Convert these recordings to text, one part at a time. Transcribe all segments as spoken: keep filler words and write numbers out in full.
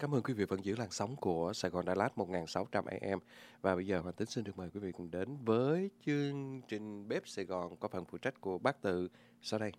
Cảm ơn quý vị vẫn giữ làn sóng của Sài Gòn Đà Lạt một nghìn sáu trăm a em. Và bây giờ Hoàng Tính xin được mời quý vị cùng đến với chương trình Bếp Sài Gòn có phần phụ trách của bác Tự sau đây.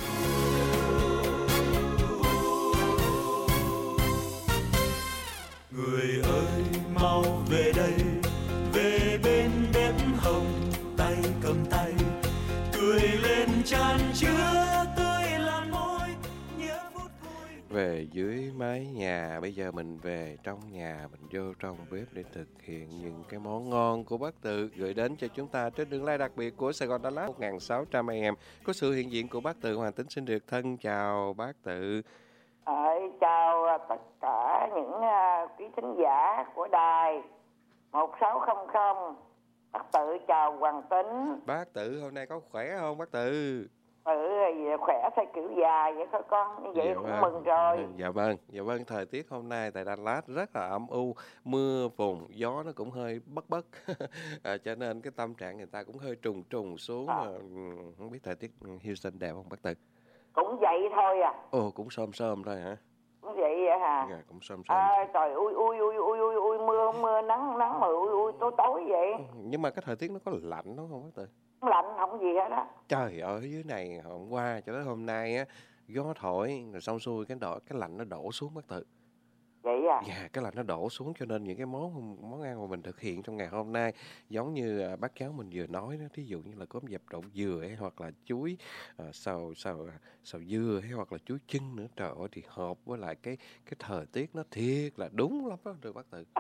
Người ơi mau về đây, về bên bếp hồng, tay cầm tay, cười lên chan chứa tươi lan môi, nhớ phút vui. Về dưới mái nhà, bây giờ mình về trong nhà, mình vô trong bếp để thực hiện những cái món ngon của bác Tự gửi đến cho chúng ta trên đường live đặc biệt của Sài Gòn Đà Lạt một nghìn sáu trăm a em. Có sự hiện diện của bác Tự, Hoàng Tính xin được thân chào bác Tự. À, chào tất cả những uh, quý thính giả của đài một sáu không không. Bác Tự chào Hoàng Tính. Bác Tự hôm nay có khỏe không bác Tự? Tự khỏe theo kiểu già vậy thôi con, như vậy Dạ cũng vâng. mừng rồi. Dạ vâng, dạ vâng, thời tiết hôm nay tại Đà Lạt rất là âm u, mưa phùn, gió nó cũng hơi bất bất, à, cho nên cái tâm trạng người ta cũng hơi trùng trùng xuống. À. Mà không biết thời tiết Houston đẹp không bác Tự? Cũng vậy thôi à. Ồ, cũng xôm xôm thôi hả? Cũng vậy vậy hả? Dạ, cũng xôm xôm. À, trời ui ui ui ui ui ui mưa mưa nắng nắng mà ui ui tối tối vậy. Nhưng mà cái thời tiết nó có lạnh đúng không bác Tự? Không lạnh không gì hết á. Trời ơi, ở dưới này hôm qua cho tới hôm nay á, gió thổi rồi xong xuôi cái đổ cái lạnh nó đổ xuống bác Tự. Vậy à? Dạ, cái lạnh nó đổ xuống cho nên những cái món món ăn mà mình thực hiện trong ngày hôm nay giống như à, bác cháu mình vừa nói đó, thí dụ như là cốm dẹp đậu dừa hay hoặc là chuối à, xào xào xào dừa hay hoặc là chuối chưng nữa, trời ơi thì hợp với lại cái cái thời tiết nó thiệt là đúng lắm đó được bác Tự.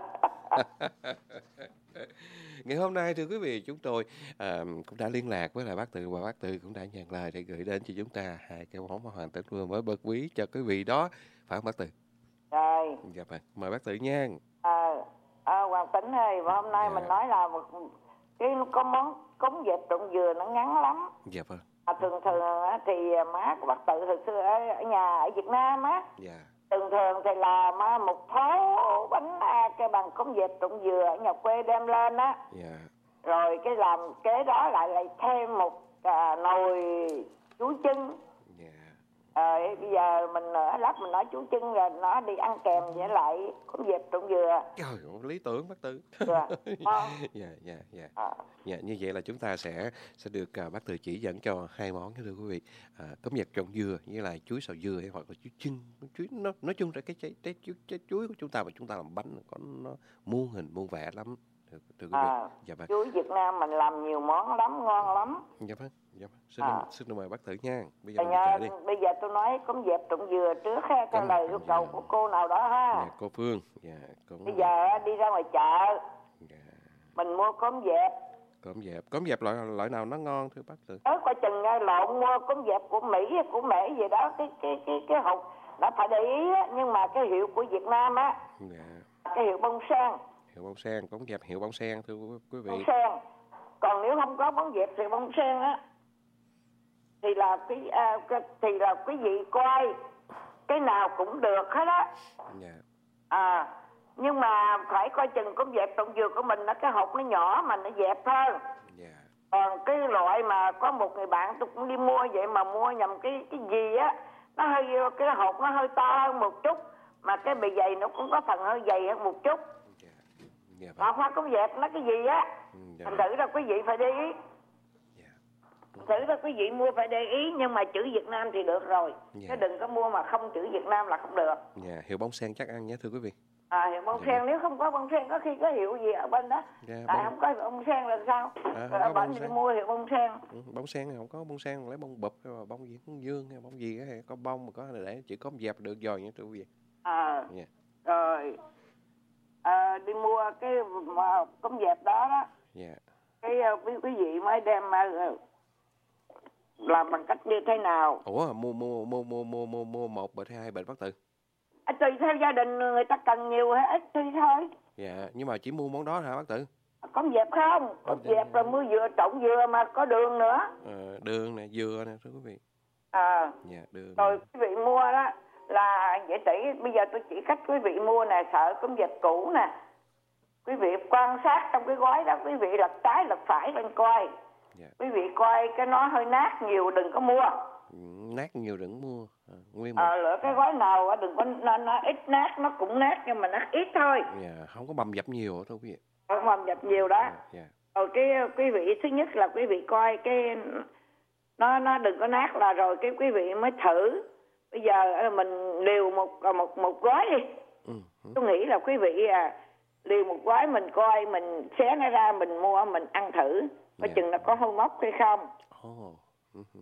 Ngày hôm nay thưa quý vị, chúng tôi à, cũng đã liên lạc với lại bác Tự và bác Tự cũng đã nhận lời để gửi đến cho chúng ta hai cái món mà Hoàng Tính vừa mới bật quý cho quý vị đó, phải không bác Tự? Rồi. Dạ vâng, mời bác Tự nha. À, à, Hoàng Tính ơi, và hôm nay Dạ. mình nói là một cái có món cốm dẹp trộn dừa nó ngắn lắm. Dạ vâng. À, thường thường á, thì má của bác Tự hồi xưa ở, ở nhà ở Việt Nam á, Dạ. thường thường thì làm á, một thố bánh à, cái bằng cốm dẹp trộn dừa ở nhà quê đem lên á, Dạ. rồi cái làm kế đó lại lại thêm một à, nồi chuối chưng. Dạ. Rồi bây giờ mình ở lát mình nói chuối chưng rồi nó đi ăn kèm với lại cốm dẹp trộn dừa. Trời ơi, lý tưởng bác Tự. Dạ. À. Dạ, dạ, dạ. À. Dạ, như vậy là chúng ta sẽ sẽ được à, bác Tự chỉ dẫn cho hai món thưa quý vị. À, cốm dẹp trộn dừa với lại chuối xào dừa hay hoặc là chuối chưng. Chuối nó nói chung là cái trái, trái, chuối, trái chuối của chúng ta mà chúng ta làm bánh có nó muôn hình muôn vẻ lắm. Thưa, thưa quý vị. À, Dạ vâng. chuối Việt Nam mình làm nhiều món lắm, ngon lắm. Dạ vâng. Dạ vâng. Xin, À. xin mời bác Tự nha. Bây giờ Bây mình giờ, đi chợ đi. bây giờ tôi nói cốm dẹp trộn dừa trước ha, theo Cốm lời dẹp yêu trộn cầu dừa. của cô nào đó ha. Dạ, cô Phương. Dạ, cũng... Bây giờ đi ra ngoài chợ, Dạ. mình mua cốm dẹp. Cốm dẹp, cốm dẹp loại loại nào nó ngon thưa bác Tự? Ớ coi chừng nha, lộn mua cốm dẹp của Mỹ hay của Mễ gì đó, cái cái cái cái hộp đã phải để ý á, nhưng mà cái hiệu của Việt Nam á, Dạ. cái hiệu bông sen. Hiệu bông sen, cốm dẹp hiệu bông sen thưa quý quý vị. Bông sen. Còn nếu không có bông dẹp thì bông sen á, thì là cái, à, cái thì là quý vị coi cái nào cũng được hết á. Dạ. À, nhưng mà phải coi chừng cốm dẹp trộn dừa của mình nó cái hộp nó nhỏ mà nó dẹp hơn. Dạ. Còn cái loại mà có một người bạn tôi cũng đi mua vậy mà mua nhầm cái cái gì á, nó hơi cái hộp nó hơi to hơn một chút, mà cái bề dày nó cũng có phần hơi dày hơn một chút. Dạ. Dạ Mà vâng. khoa cốm dẹp nó cái gì á, Ừ, dạ. thành thử ra quý vị phải để ý. Dạ. Thử ra quý vị mua phải để ý, nhưng mà chữ Việt Nam thì được rồi. Dạ. Chứ đừng có mua mà không chữ Việt Nam là không được. Dạ, hiệu bông sen chắc ăn nhé thưa quý vị. À, hiệu bông Dạ. sen, nếu không có bông sen có khi có hiệu gì ở bên đó. Dạ, À, bông- không có bông sen là sao? À, không Rồi có ở bông bên đi sen. mua hiệu bông sen. Ừ, bông sen này không có bông sen, lấy bông bụp hay là bông gì bông dương hay bông gì hay có bông mà có để chỉ có dẹp được rồi nhé thưa quý vị. À, Dạ. rồi à, đi mua cái mà cốm dẹp đó đó, Dạ. cái uh, quý, quý vị mới đem uh, làm bằng cách như thế nào? Ủa mua mua mua mua mua mua mua một bịch hay hai bịch bác Tự? À, tùy theo gia đình người ta cần nhiều hay ít thì thôi. Dạ, nhưng mà chỉ mua món đó hả bác Tự? Cốm dẹp không? Cốm dẹp rồi mua dừa trộn dừa mà có đường nữa. Ờ, đường nè, dừa nè thưa quý vị. À, Dạ, đường. rồi quý vị mua đó là vậy tỷ, bây giờ tôi chỉ cách quý vị mua nè, sợ cốm dẹp cũ nè. Quý vị quan sát trong cái gói đó, quý vị lật trái lật phải lên coi. Dạ. Quý vị coi cái nó hơi nát nhiều đừng có mua. Ừ, nát nhiều đừng mua. À, nguyên một. Ờ, lựa cái gói nào á, đừng có nó, nó ít nát, nó cũng nát nhưng mà nó ít thôi. Dạ, không có bầm dập nhiều thôi quý vị. Không bầm dập nhiều đó. Dạ, dạ. Rồi cái quý vị thứ nhất là quý vị coi cái nó nó đừng có nát là rồi cái quý vị mới thử. Bây giờ mình liều một một một gói đi. Ừ, ừ. Tôi nghĩ là quý vị à, liều một gói mình coi, mình xé nó ra, mình mua, mình ăn thử. Coi Dạ. chừng nó có hôi mốc hay không. Oh. Ừ, ừ.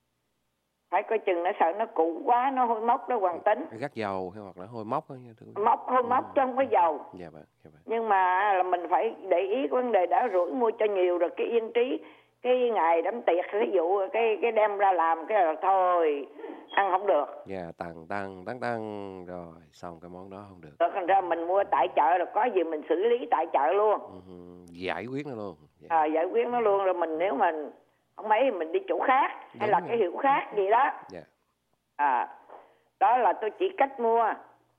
Phải coi chừng nó sợ nó cũ quá, nó hôi mốc đó Hoàng Tính. Gắt dầu hay hoặc là hôi mốc đó nha thưa quý vị. Mốc hôi mốc chứ không có dầu. Dạ vâng, dạ vâng. Nhưng mà là mình phải để ý cái vấn đề đã rủi mua cho nhiều rồi cái yên trí cái ngày đám tiệc ví dụ cái cái đem ra làm cái là thôi ăn không được. Dạ, tăng tăng tăng tăng rồi xong cái món đó không được. Rồi thành ra mình mua tại chợ rồi có gì mình xử lý tại chợ luôn. Ừ, giải quyết nó luôn. Dạ. À, giải quyết nó luôn rồi mình nếu mà không mấy thì mình đi chỗ khác hay Đúng là rồi. cái hiệu khác gì đó. Dạ. À, đó là tôi chỉ cách mua.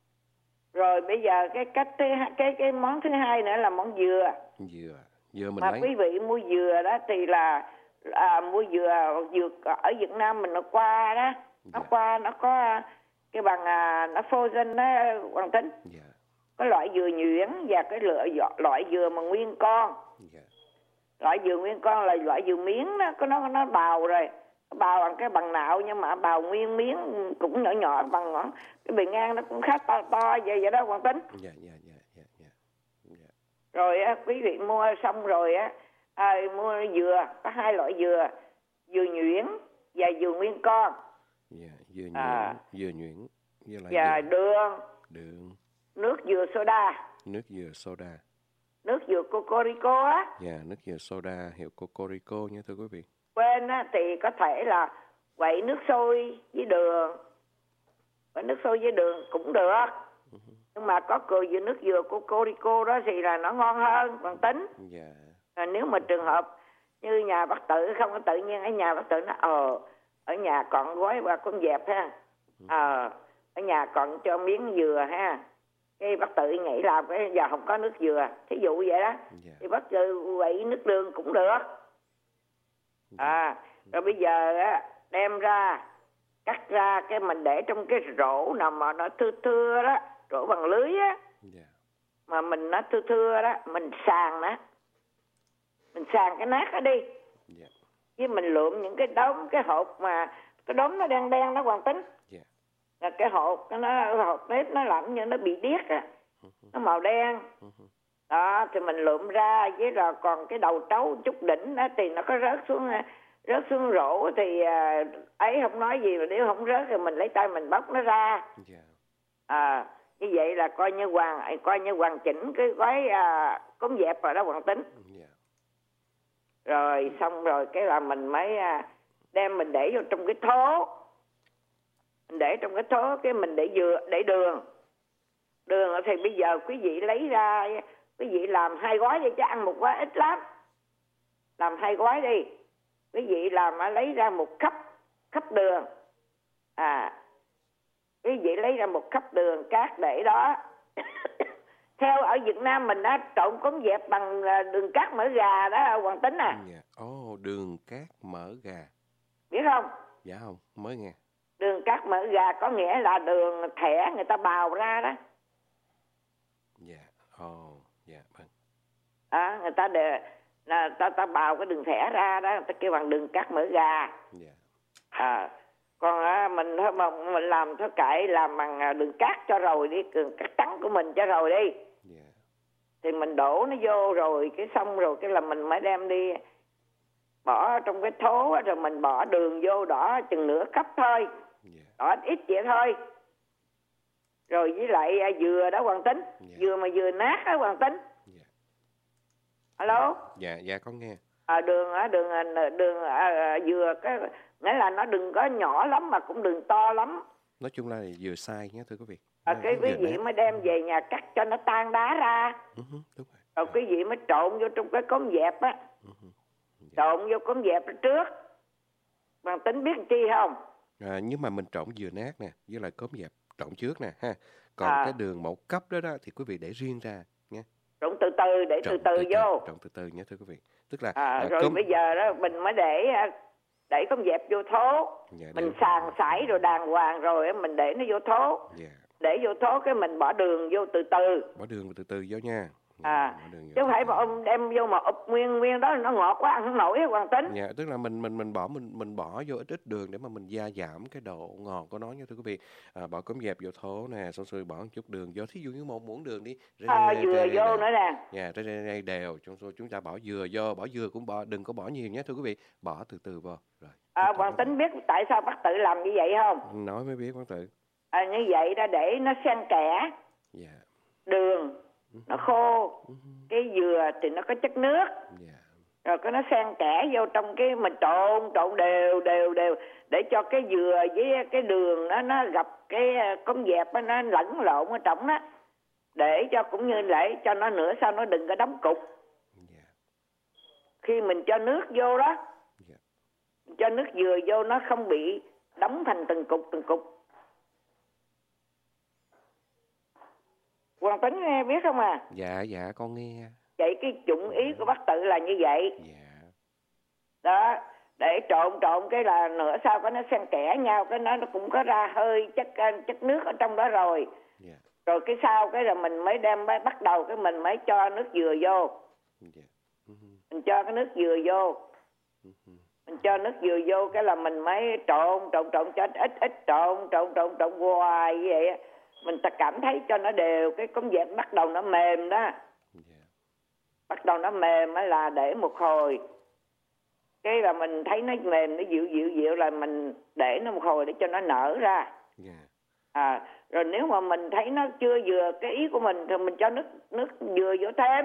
Rồi bây giờ cái cách thứ hai, cái cái món thứ hai nữa là món dừa. Dừa, dừa mình Mà lấy. quý vị mua dừa đó thì là à, mua dừa dừa ở Việt Nam mình nó qua đó, nó Dạ. qua nó có cái bằng à, nó frozen đó Hoàng Tính. Dạ. Có loại dừa nhuyễn và cái loại loại dừa mà nguyên con. Dạ. Loại dừa nguyên con là loại dừa miếng đó, có nó nó bào rồi. Nó bào bằng cái bằng nạo nhưng mà bào nguyên miếng cũng nhỏ nhỏ bằng ngón. Cái bề ngang nó cũng khá to to vậy vậy đó Hoàng Tính. Dạ, dạ, dạ, dạ, dạ. Dạ. Rồi á, quý vị mua xong rồi á, à, mua dừa, có hai loại dừa, dừa nhuyễn và dừa nguyên con. Dạ, dừa nhuyễn, À. dừa nhuyễn với lại Và dừa, đường, đường, nước dừa soda, nước dừa soda. nước dừa Cocorico á. Dạ, nước dừa soda hiệu Cocorico nha thưa quý vị. Quên á, thì có thể là quậy nước sôi với đường. Quậy nước sôi với đường cũng được. Nhưng mà có cười dừa nước dừa Cocorico đó thì là nó ngon hơn, còn tính. Dạ. À, nếu mà trường hợp như nhà bác Tự không có tự nhiên ở nhà bác Tự nó ờ ở nhà còn gói ba con dẹp ha, ờ ở nhà còn cho miếng dừa ha, cái bác Tự nghĩ làm cái giờ không có nước dừa, thí dụ vậy đó. Dạ. Thì bác Tự quậy nước đường cũng được. À rồi bây giờ á đem ra cắt ra cái mình để trong cái rổ nào mà nó thưa thưa đó, rổ bằng lưới á, Dạ. mà mình nó thưa thưa đó, mình sàng đó, mình sàng cái nát đó đi. Dạ. Với mình lượm những cái đống cái hộp mà cái đống nó đen đen nó Hoàng Tính. Dạ. Là cái hộp nó hộp nếp nó làm như nó bị điếc á, nó màu đen. Đó thì mình lượm ra, với rồi còn cái đầu trấu chút đỉnh đó thì nó có rớt xuống rớt xuống rổ thì à, ấy không nói gì, mà nếu không rớt thì mình lấy tay mình bóc nó ra. Dạ. À, như vậy là coi như hoàn coi như hoàn chỉnh cái gói à, cúng dẹp rồi đó Hoàng Tính. Dạ. Rồi xong rồi cái là mình mới à, đem mình để vô trong cái thố. Mình để trong cái thố cái mình để dừa để đường. Đường thì bây giờ quý vị lấy ra, quý vị làm hai gói đi chứ ăn một gói ít lắm. Làm hai gói đi. Quý vị làm lấy ra một cốc cốc đường. À, quý vị lấy ra một cốc đường cát để đó. Theo ở Việt Nam mình đã trộn cúng dẹp bằng đường cát mỡ gà đó Hoàng Tính à. Dạ. Ồ, đường cát mỡ gà. Biết không? Dạ không, mới nghe. Đường cát mỡ gà có nghĩa là đường thẻ người ta bào ra đó. Dạ. Ồ, dạ vâng. À, người ta để là ta ta bào cái đường thẻ ra đó, người ta kêu bằng đường cát mỡ gà. Dạ. À, còn à, mình mình làm thôi kệ, làm bằng đường cát cho rồi đi, đường cát trắng của mình cho rồi đi. Dạ. Thì mình đổ nó vô rồi cái xong rồi cái là mình mới đem đi bỏ trong cái thố rồi mình bỏ đường vô đỏ chừng nửa cốc thôi. Dạ. Đỏ ít vậy thôi. Rồi với lại à, dừa đó Hoàng Tính. Dạ. Dừa mà dừa nát đó Hoàng Tính. Dạ. Alo. Dạ, dạ con nghe. À, đường á đường đường à, dừa cái nghĩa là nó đừng có nhỏ lắm mà cũng đừng to lắm. Nói chung là vừa sai nhé thưa quý vị. À, cái quý vị mới đem về nhà cắt cho nó tan đá ra. Uh-huh, đúng rồi. Rồi quý vị mới trộn vô trong cái cốm dẹp á. Uh-huh. Dạ. Trộn vô cốm dẹp trước. Bằng Tính biết chi không? À, nhưng mà mình trộn dừa nát nè, với lại cốm dẹp trộn trước nè ha. Còn À. cái đường mẫu cấp đó đó thì quý vị để riêng ra nha. Trộn từ từ để Trộn từ từ vô. Trộn từ từ nha thưa quý vị. Tức là À, à, rồi cốm bây giờ đó mình mới để để con dẹp vô thố. Dạ, Mình để- sàn sải rồi đàng hoàng rồi á, mình để nó vô thố. Dạ. Để vô thố cái mình bỏ đường vô từ từ. Bỏ đường từ từ vô nha. Dạ, À, bỏ đường vô chứ không từ phải từ. mà ông đem vô mà ụp nguyên nguyên đó nó ngọt quá ăn không nổi á Hoàng Tính. Dạ, tức là mình mình mình bỏ mình mình bỏ vô ít ít đường để mà mình gia giảm cái độ ngọt của nó nha thưa quý vị. À, bỏ cốm dẹp vô thố nè, xong rồi bỏ một chút đường vô. Thí dụ như một muỗng đường đi. Rê, À, rê, dừa rê, rê vô đều. nữa nè. Dạ, rê, rê, rê đều. Chúng tôi chúng ta bỏ dừa vô, bỏ dừa cũng bỏ, đừng có bỏ nhiều nhé thưa quý vị. Bỏ từ từ vào. Rồi. À, tiếp tục Hoàng bắt Tính biết tại sao bác tự làm như vậy không? đầu. Nói mới biết bác tự. À, như vậy ra để nó xen kẽ Dạ. đường, nó khô. Cái dừa thì nó có chất nước. Dạ. Rồi cái nó xen kẽ vô trong cái mình trộn trộn đều đều đều để cho cái dừa với cái đường nó nó gặp cái cốm dẹp đó, nó lẫn lộn ở trong đó, để cho cũng như để cho nó nữa sau nó đừng có đóng cục. Dạ. Khi mình cho nước vô đó, Dạ. cho nước dừa vô nó không bị đóng thành từng cục từng cục. Hoàng Tính nghe biết không à? Dạ, dạ con nghe. Vậy cái dụng ý của bác tự là như vậy Dạ. đó, để trộn trộn cái là nửa sau cái nó xen kẽ nhau, cái nó nó cũng có ra hơi chất chất nước ở trong đó rồi. Dạ. Rồi cái sau cái là mình mới đem mới bắt đầu cái mình mới cho nước dừa vô. Dạ. Ừ, Mình cho cái nước dừa vô. ừ, ừ. Mình cho nước dừa vô cái là mình mới trộn trộn trộn cho ít ít trộn trộn trộn trộn hoài như vậy á. Mình ta cảm thấy cho nó đều, cái cốm dẹp bắt đầu nó mềm đó. Dạ. Bắt đầu nó mềm á là để một hồi. Cái là mình thấy nó mềm, nó dịu dịu dịu là mình để nó một hồi để cho nó nở ra. Dạ. À, rồi nếu mà mình thấy nó chưa vừa cái ý của mình thì mình cho nước nước dừa vô thêm.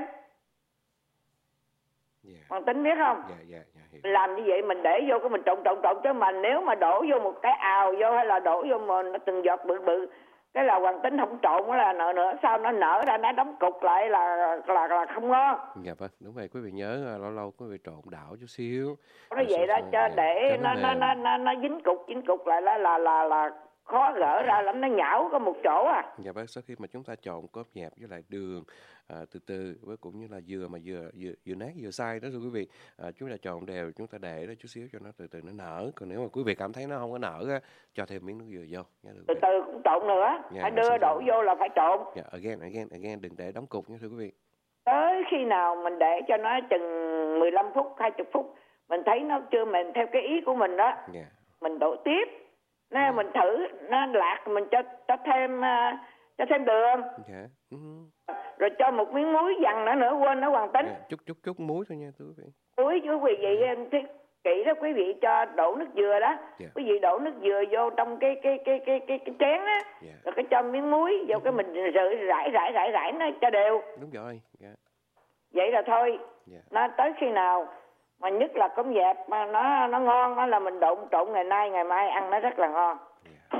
Dạ. Hoàng Tính biết không? Dạ, dạ, dạ, hiểu. Mình làm như vậy mình để vô cái mình trộn trộn trộn, chứ mà nếu mà đổ vô một cái ào vô hay là đổ vô mà nó từng giọt bự bự, cái là Hoàng Tính không trộn là nở nữa sau nó nở ra nó đóng cục lại là là là không ngon. Dạ vâng, đúng vậy quý vị nhớ à, lâu lâu quý vị trộn đảo chút xíu. Nó Rồi vậy xong đó xong- cho dạ, để cho nó nó mềm. nó nó nó dính cục dính cục lại là là là là khó gỡ ra lắm, nó nhão có một chỗ à. Dạ vâng, sau khi mà chúng ta trộn cốm dẹp với lại đường à, từ từ với cũng như là dừa mà dừa dừa, dừa nát dừa sai đó thưa quý vị, à, chúng ta trộn đều, chúng ta để đó chút xíu cho nó từ từ nó nở. Còn nếu mà quý vị cảm thấy nó không có nở á, cho thêm miếng nước dừa vô nha thưa Từ quý vị. từ cũng trộn nữa, Dạ, phải rồi đưa xong đổ rồi. vô là phải trộn. Dạ, again, again, again, đừng để đóng cục nha thưa quý vị. Tới khi nào mình để cho nó chừng mười lăm phút, hai mươi phút, mình thấy nó chưa mềm theo cái ý của mình đó, Dạ. mình đổ tiếp. Nếu mình thử nó lạc mình cho cho thêm uh, cho thêm đường, Dạ. Ừ. rồi cho một miếng muối dằn nữa nữa quên nó Hoàng Tính. Dạ, chút chút chút muối thôi nha thưa quý vị. Muối chứ quý vị em thấy kỹ đó, quý vị cho đổ nước dừa đó, Dạ. quý vị đổ nước dừa vô trong cái cái cái cái cái, cái chén á, Dạ. rồi cái cho miếng muối vô cái mình rượi rải rải rải rải nó cho đều. Đúng rồi. Dạ. Vậy là thôi. Dạ. Nó tới khi nào mà nhất là cốm dẹp mà nó nó ngon đó là mình trộn trộn ngày nay ngày mai ăn nó rất là ngon. Dạ.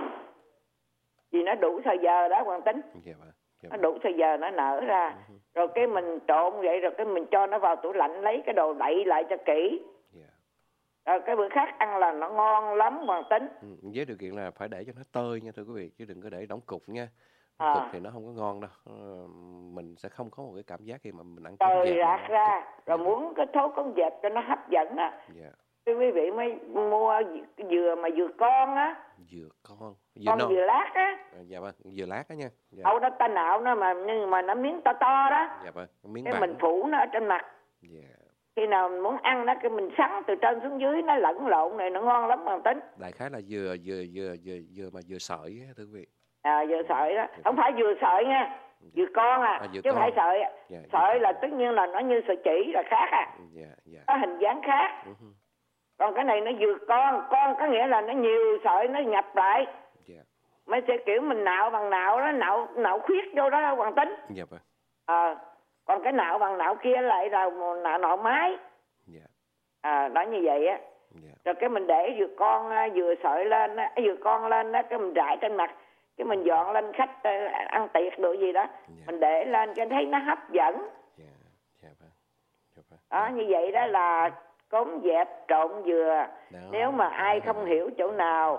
Vì nó đủ thời giờ đó Hoàng Tính, Dạ vâng. Dạ nó vâng. đủ thời giờ nó nở ra. Rồi cái mình trộn vậy rồi cái mình cho nó vào tủ lạnh, lấy cái đồ đậy lại cho kỹ. Dạ. Rồi cái bữa khác ăn là nó ngon lắm Hoàng Tính. Ừ, với điều kiện là phải để cho nó tơi nha thưa quý vị, chứ đừng có để đóng cục nha. À. Đóng cục thì nó không có ngon đâu. Ờ, mình sẽ không có một cái cảm giác khi mà mình ăn cốm Tơi dẹp rạc mà nó ra. cục. Rồi Dạ. muốn cái thố cốm dẹp cho nó hấp dẫn á, Dạ. thì quý vị mới mua dừa mà dừa con á, Dừa con, dừa con non. dừa lát á. À, dạ vâng, dừa lát đó nha. Dạ. Đâu đó ta nạo nó mà nhưng mà nó miếng to to đó, Dạ vâng, miếng cái bạc. mình phủ nó ở trên mặt. Dạ. Khi nào mình muốn ăn nó cái mình sắn từ trên xuống dưới, nó lẫn lộn này nó ngon lắm Hoàng Tính. Đại khái là dừa dừa dừa dừa dừa mà dừa sợi á thưa quý vị. À, dừa sợi đó, không phải dừa sợi nha, dừa con à, À, dừa chứ không phải con. sợi. Dạ, dừa Sợi con. là tất nhiên là nó như sợi chỉ là khác à, Dạ, dạ. có hình dáng khác. Ừ hừ. Còn cái này nó dừa con, con có nghĩa là nó nhiều sợi nó nhập lại. Dạ. Mới sẽ kiểu mình nạo bằng nạo đó, nạo nạo khuyết vô đó Hoàng Tính. Dạ vâng. À, còn cái nạo bằng nạo kia lại là một nạo nạo máy. Dạ. À, đó như vậy á. Dạ. Rồi cái mình để dừa con á, dừa sợi lên á, dừa con lên đó, cái mình rải trên mặt, cái mình dọn lên khách ờ, ăn tiệc đồ gì đó, Dạ. mình để lên cái thấy nó hấp dẫn. Dạ. Dạ vâng. Dạ vâng. Đó, như vậy đó là cốm dẹp trộn dừa. Đó. Nếu mà ai không hiểu chỗ nào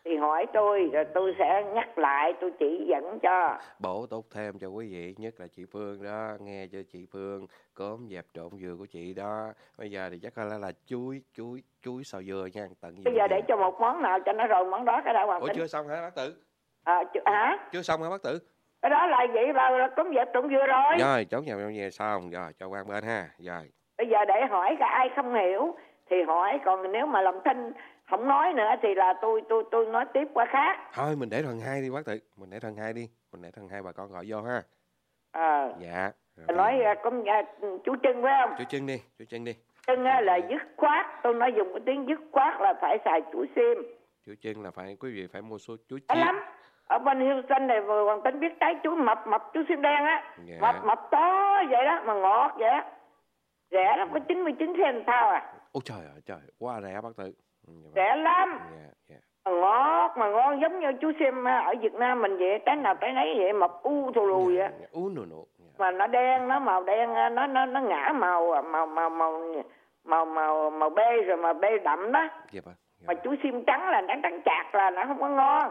thì hỏi tôi, rồi tôi sẽ nhắc lại, tôi chỉ dẫn cho. Bổ túc thêm cho quý vị, nhất là chị Phương đó, nghe cho chị Phương, cốm dẹp trộn dừa của chị đó. Bây giờ thì chắc là là chuối, chuối, chuối xào dừa nha, tận dụng Bây giờ để dừa. cho một món nào cho nó rồi món đó cái đã hoàn Ủa tính. chưa xong hả bác Tử? À, chưa, hả? Chưa xong hả bác Tử? Cái đó là vậy là, là cốm dẹp trộn dừa rồi. Rồi, chốt nhau về xong, rồi cho quan bên ha, rồi. Bây giờ để hỏi cái ai không hiểu thì hỏi, còn nếu mà lòng thinh không nói nữa thì là tôi tôi tôi nói tiếp qua khác. Thôi mình để phần hai đi bác Tử, mình để phần hai đi, mình để phần hai bà con gọi vô ha. À, Dạ. Rồi, nói uh, con uh, chú Trưng phải không? chú Trưng đi, chú Trưng đi. Trưng uh, là dứt khoát, tôi nói dùng cái tiếng dứt khoát là phải xài chuối xiêm. Chú Trưng là phải quý vị phải mua số chuối Đó chiên. lắm. Ở bên Houston này vừa Hoàng Tính biết trái chuối mập mập chuối xiêm đen á. Dạ. Mập mập to vậy đó mà ngọt vậy đó. Rẻ lắm, có chín mươi chín cent thao à. Ôi trời ơi trời, quá rẻ bác Tử. Ừ, dạ vâng. Rẻ lắm. Dạ, dạ. Mà ngọt mà ngon giống như chuối xiêm ở Việt Nam mình vậy, trái nào trái nấy vậy, mập u thù lù vậy. Dạ, u nụ nụ. Dạ. Mà nó đen, nó màu đen, nó nó nó ngã màu màu màu màu màu màu màu bê rồi mà bê đậm đó. Dạ vâng. Dạ Mà vâng. chuối xiêm trắng là trắng trắng chạc là nó không có ngon.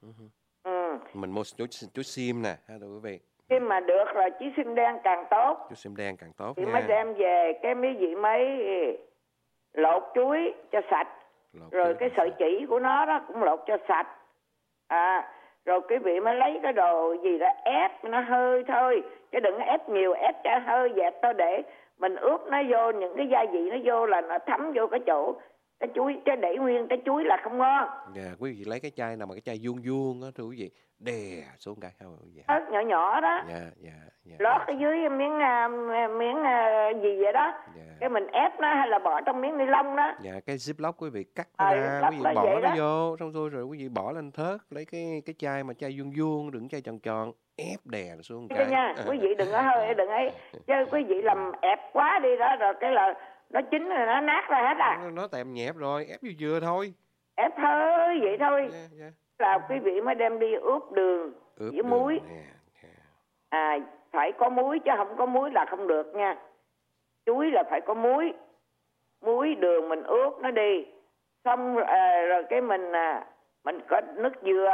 Ừ. Mình mua chú, chú sim nè, ha thưa quý vị. Khi mà được là chuối xiêm đen càng tốt. Chú sim đen càng tốt Thì nha. mới đem về cái mấy vị mấy lột chuối cho sạch. Lột Rồi chuối cái càng sợi sạch. chỉ của nó đó cũng lột cho sạch. À, rồi quý vị mới lấy cái đồ gì đó ép nó hơi thôi, chứ đừng ép nhiều, ép cho hơi dẹp thôi, để mình ướp nó vô những cái gia vị nó vô là nó thấm vô cái chỗ cái chuối, cái để nguyên cái chuối là không ngon. Dạ, quý vị lấy cái chai nào mà cái chai vuông vuông á thưa quý vị, đè xuống cái không dạ. Ớt nhỏ nhỏ đó, Dạ, dạ, dạ. lót dạ. ở dưới miếng uh, miếng uh, gì vậy đó, Dạ. cái mình ép nó hay là bỏ trong miếng ni lông đó. Dạ, cái ziplock quý vị cắt nó À, ra, ziplock quý vị là bỏ vậy nó đó. vô, xong rồi rồi quý vị bỏ lên thớt, lấy cái cái chai mà chai vuông vuông, đừng chai tròn tròn, ép đè nó xuống Chứ cái. nha, quý vị đừng có hơi đừng ấy, chứ quý vị làm ép quá đi đó rồi cái là nó chín rồi nó nát ra hết à. Nó, nó tèm nhẹp rồi, ép vô dừa thôi. Ép hơi vậy thôi Dạ, dạ. là quý vị mới đem đi ướp đường Ướp với đường muối. nè, dạ. À, phải có muối chứ không có muối là không được nha. Chuối là phải có muối, muối đường mình ướp nó đi, xong à, rồi cái mình à, mình có nước dừa,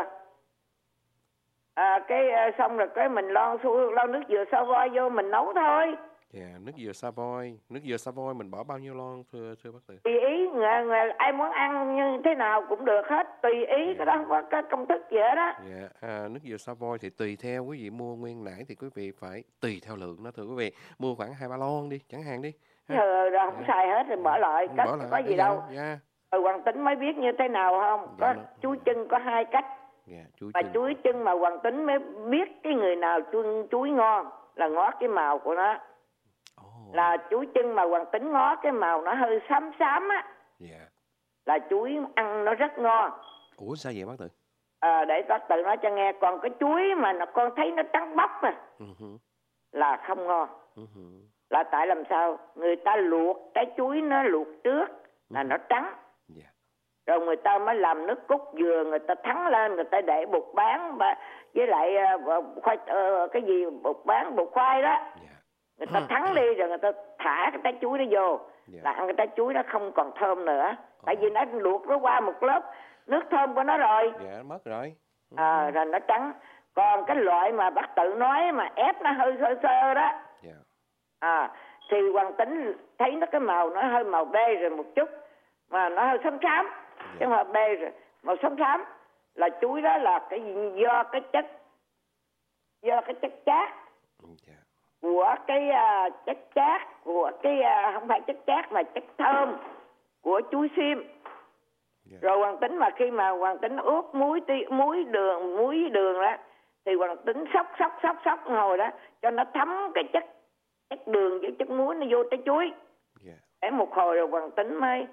à, cái à, xong rồi cái mình lon xu lon nước dừa sao voi vô mình nấu thôi. Dạ, nước dừa Savoy, nước dừa Savoy mình bỏ bao nhiêu lon thưa thưa bác Tử? Tùy ý, người, người, ai muốn ăn như thế nào cũng được hết, tùy ý, cái đó không có cái công thức gì hết đó. Dạ, à, nước dừa Savoy thì tùy theo quý vị mua nguyên nãy thì quý vị phải tùy theo lượng đó thưa quý vị, mua khoảng hai ba lon đi chẳng hạn đi. Ha. Giờ rồi không Dạ. xài hết thì bỏ lại, Bỏ cách lại, có gì dạ, đâu. Dạ, Rồi Hoàng Tính mới biết như thế nào không? Dạ, Có nó- chuối chân có hai cách. dạ, chuối Mà chưng. chuối chân mà Hoàng Tính mới biết cái người nào chuối, chuối ngon là ngó cái màu của nó. Ồ, Là chuối chân mà Hoàng Tính ngó cái màu nó hơi xám xám á, dạ. là chuối ăn nó rất ngon. Ủa sao vậy bác Tử? À, để bác tự nói cho nghe. Còn cái chuối mà nó con thấy nó trắng bóc à, Ừ hử, là không ngon. ừ hử. Là tại làm sao? Người ta luộc trái chuối nó luộc trước là nó trắng. Dạ, Rồi người ta mới làm nước cốt dừa, người ta thắng lên, người ta để bột bán và với lại uh, khoai uh, cái gì bột bán bột khoai đó, dạ, người ta thắng đi rồi người ta thả cái trái chuối nó vô, dạ. là ăn cái trái chuối nó không còn thơm nữa, tại vì nó luộc nó qua một lớp nước thơm của nó rồi, Dạ, mất rồi. à, rồi nó trắng. Còn cái loại mà bác tự nói mà ép nó hơi sơ sơ đó, Dạ, à, thì Hoàng Tính thấy nó cái màu nó hơi màu bê rồi một chút, mà nó hơi xám xám, cái màu bê rồi màu xám xám là chuối đó là cái gì? Do cái chất do cái chất chát dạ, của cái uh, chất chát của cái uh, không phải chất chát mà chất thơm của chuối xiêm. dạ. Rồi Hoàng Tính mà khi mà Hoàng Tính ướp muối ti, muối đường muối với đường đó thì Hoàng Tính sóc sóc sóc sóc hồi đó cho nó thấm cái chất chất đường với chất muối nó vô trái chuối. Dạ, Để một hồi rồi Hoàng Tính mới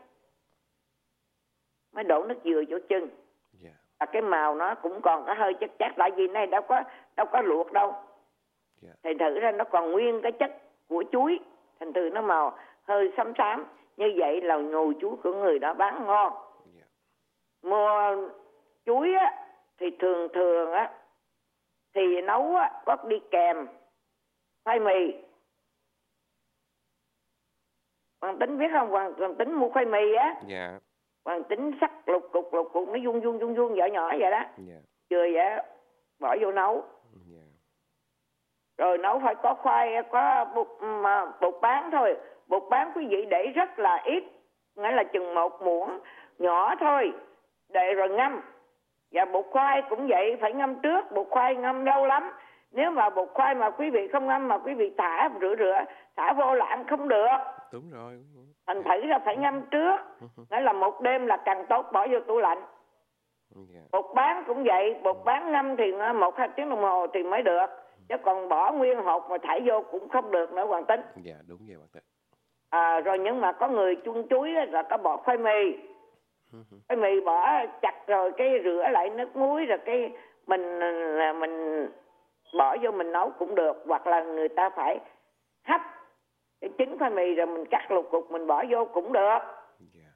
mới đổ nước dừa vô chân. dạ, Và cái màu nó cũng còn có hơi chất chát, lại vì này đâu có đâu có luộc đâu. dạ. Thành thử ra nó còn nguyên cái chất của chuối, thành thử nó màu hơi xám xám. Như vậy là nhồi chuối của người đó bán ngon. Dạ. Mua chuối á thì thường thường á thì nấu á có đi kèm khoai mì. Hoàng Tính biết không? Hoàng, Hoàng Tính mua khoai mì á, Dạ. Bằng tính sắc lục cục lục cục nó vuông vuông vuông vuông nhỏ nhỏ vậy đó. Dạ. Vừa vậy bỏ vô nấu. Dạ. Rồi nấu phải có khoai, có bột, mà bột bán thôi. Bột bán quý vị để rất là ít, nghĩa là chừng một muỗng nhỏ thôi, để rồi ngâm. Và bột khoai cũng vậy, phải ngâm trước. Bột khoai ngâm lâu lắm. Nếu mà bột khoai mà quý vị không ngâm mà quý vị thả rửa rửa thả vô là ăn không được. Đúng rồi. Thành thử ra phải ngâm trước. Nghĩa là một đêm là càng tốt, bỏ vô tủ lạnh. Dạ. Bột bán cũng vậy, bột bán ngâm thì một hai tiếng đồng hồ thì mới được. Chứ còn bỏ nguyên hột mà thải vô cũng không được nữa Hoàng Tính. Dạ đúng vậy Hoàng Tính. À, rồi nhưng mà có người chun chuối là có bỏ khoai mì. Khoai mì bỏ chặt rồi cái rửa lại nước muối rồi cái mình mình bỏ vô mình nấu cũng được. Hoặc là người ta phải hấp cái trứng khoai mì rồi mình cắt lục cục mình bỏ vô cũng được. Dạ.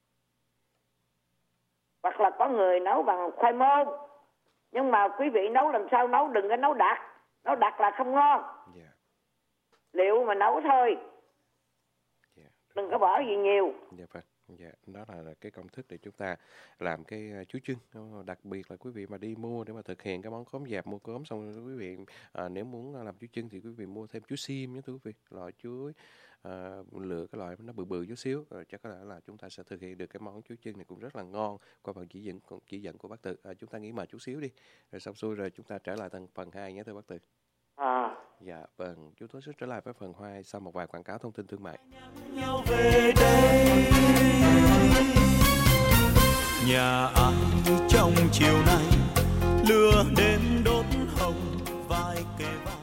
Hoặc là có người nấu bằng khoai môn. Nhưng mà quý vị nấu làm sao nấu, đừng có nấu đặc. Nấu đặc là không ngon. Dạ. Liệu mà nấu thôi. Dạ. Đừng có bỏ gì nhiều. Dạ vâng. Dạ, đó là, là cái công thức để chúng ta làm cái uh, chuối chưng. Đặc biệt là quý vị mà đi mua để mà thực hiện cái món cốm dẹp, mua cốm xong rồi quý vị uh, nếu muốn làm chuối chưng thì quý vị mua thêm chuối xiêm nhé thưa quý vị. Loại chuối uh, lựa cái loại nó bự bự chút xíu rồi chắc có lẽ là chúng ta sẽ thực hiện được cái món chuối chưng này cũng rất là ngon qua phần chỉ dẫn chỉ dẫn của bác Từ. Uh, chúng ta nghỉ mời chút xíu đi. Rồi xong xuôi rồi chúng ta trở lại thành phần hai nhé thưa bác Từ. À. Dạ vâng, chúng tôi sẽ trở lại với phần hai sau một vài quảng cáo thông tin thương mại. Nhau về đây. Nhà ai trong chiều nay lửa đến đốt hồng vai kề vai.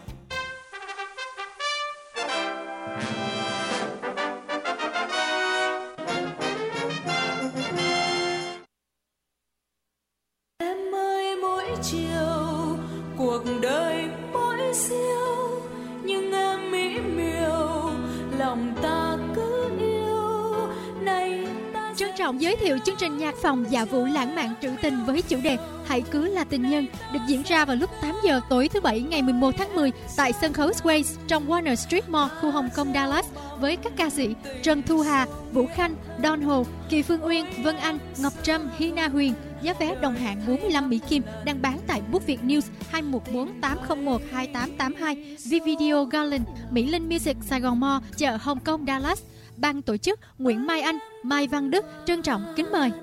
Em ơi mỗi chiều cuộc đời mỗi siêu nhưng em mỹ miều lòng ta cứ yêu này ta. Trân trọng giới thiệu chương trình nhạc phòng dạ vũ lãng mạn trữ tình với chủ đề Hãy cứ là tình nhân được diễn ra vào lúc tám giờ tối thứ Bảy ngày mười một tháng mười tại sân khấu Squares trong Warner Street Mall, khu Hồng Kông, Dallas với các ca sĩ Trần Thu Hà, Vũ Khanh, Don Hồ, Kỳ Phương Uyên, Vân Anh, Ngọc Trâm, Hina Huyền. Giá vé đồng hạng bốn mươi lăm Mỹ Kim đang bán tại Book Việt News hai một bốn tám không một hai tám tám hai, V-Video Garland, Mỹ Linh Music Sài Gòn Mall, chợ Hồng Kông, Dallas. Ban tổ chức Nguyễn Mai Anh, Mai Văn Đức trân trọng kính mời.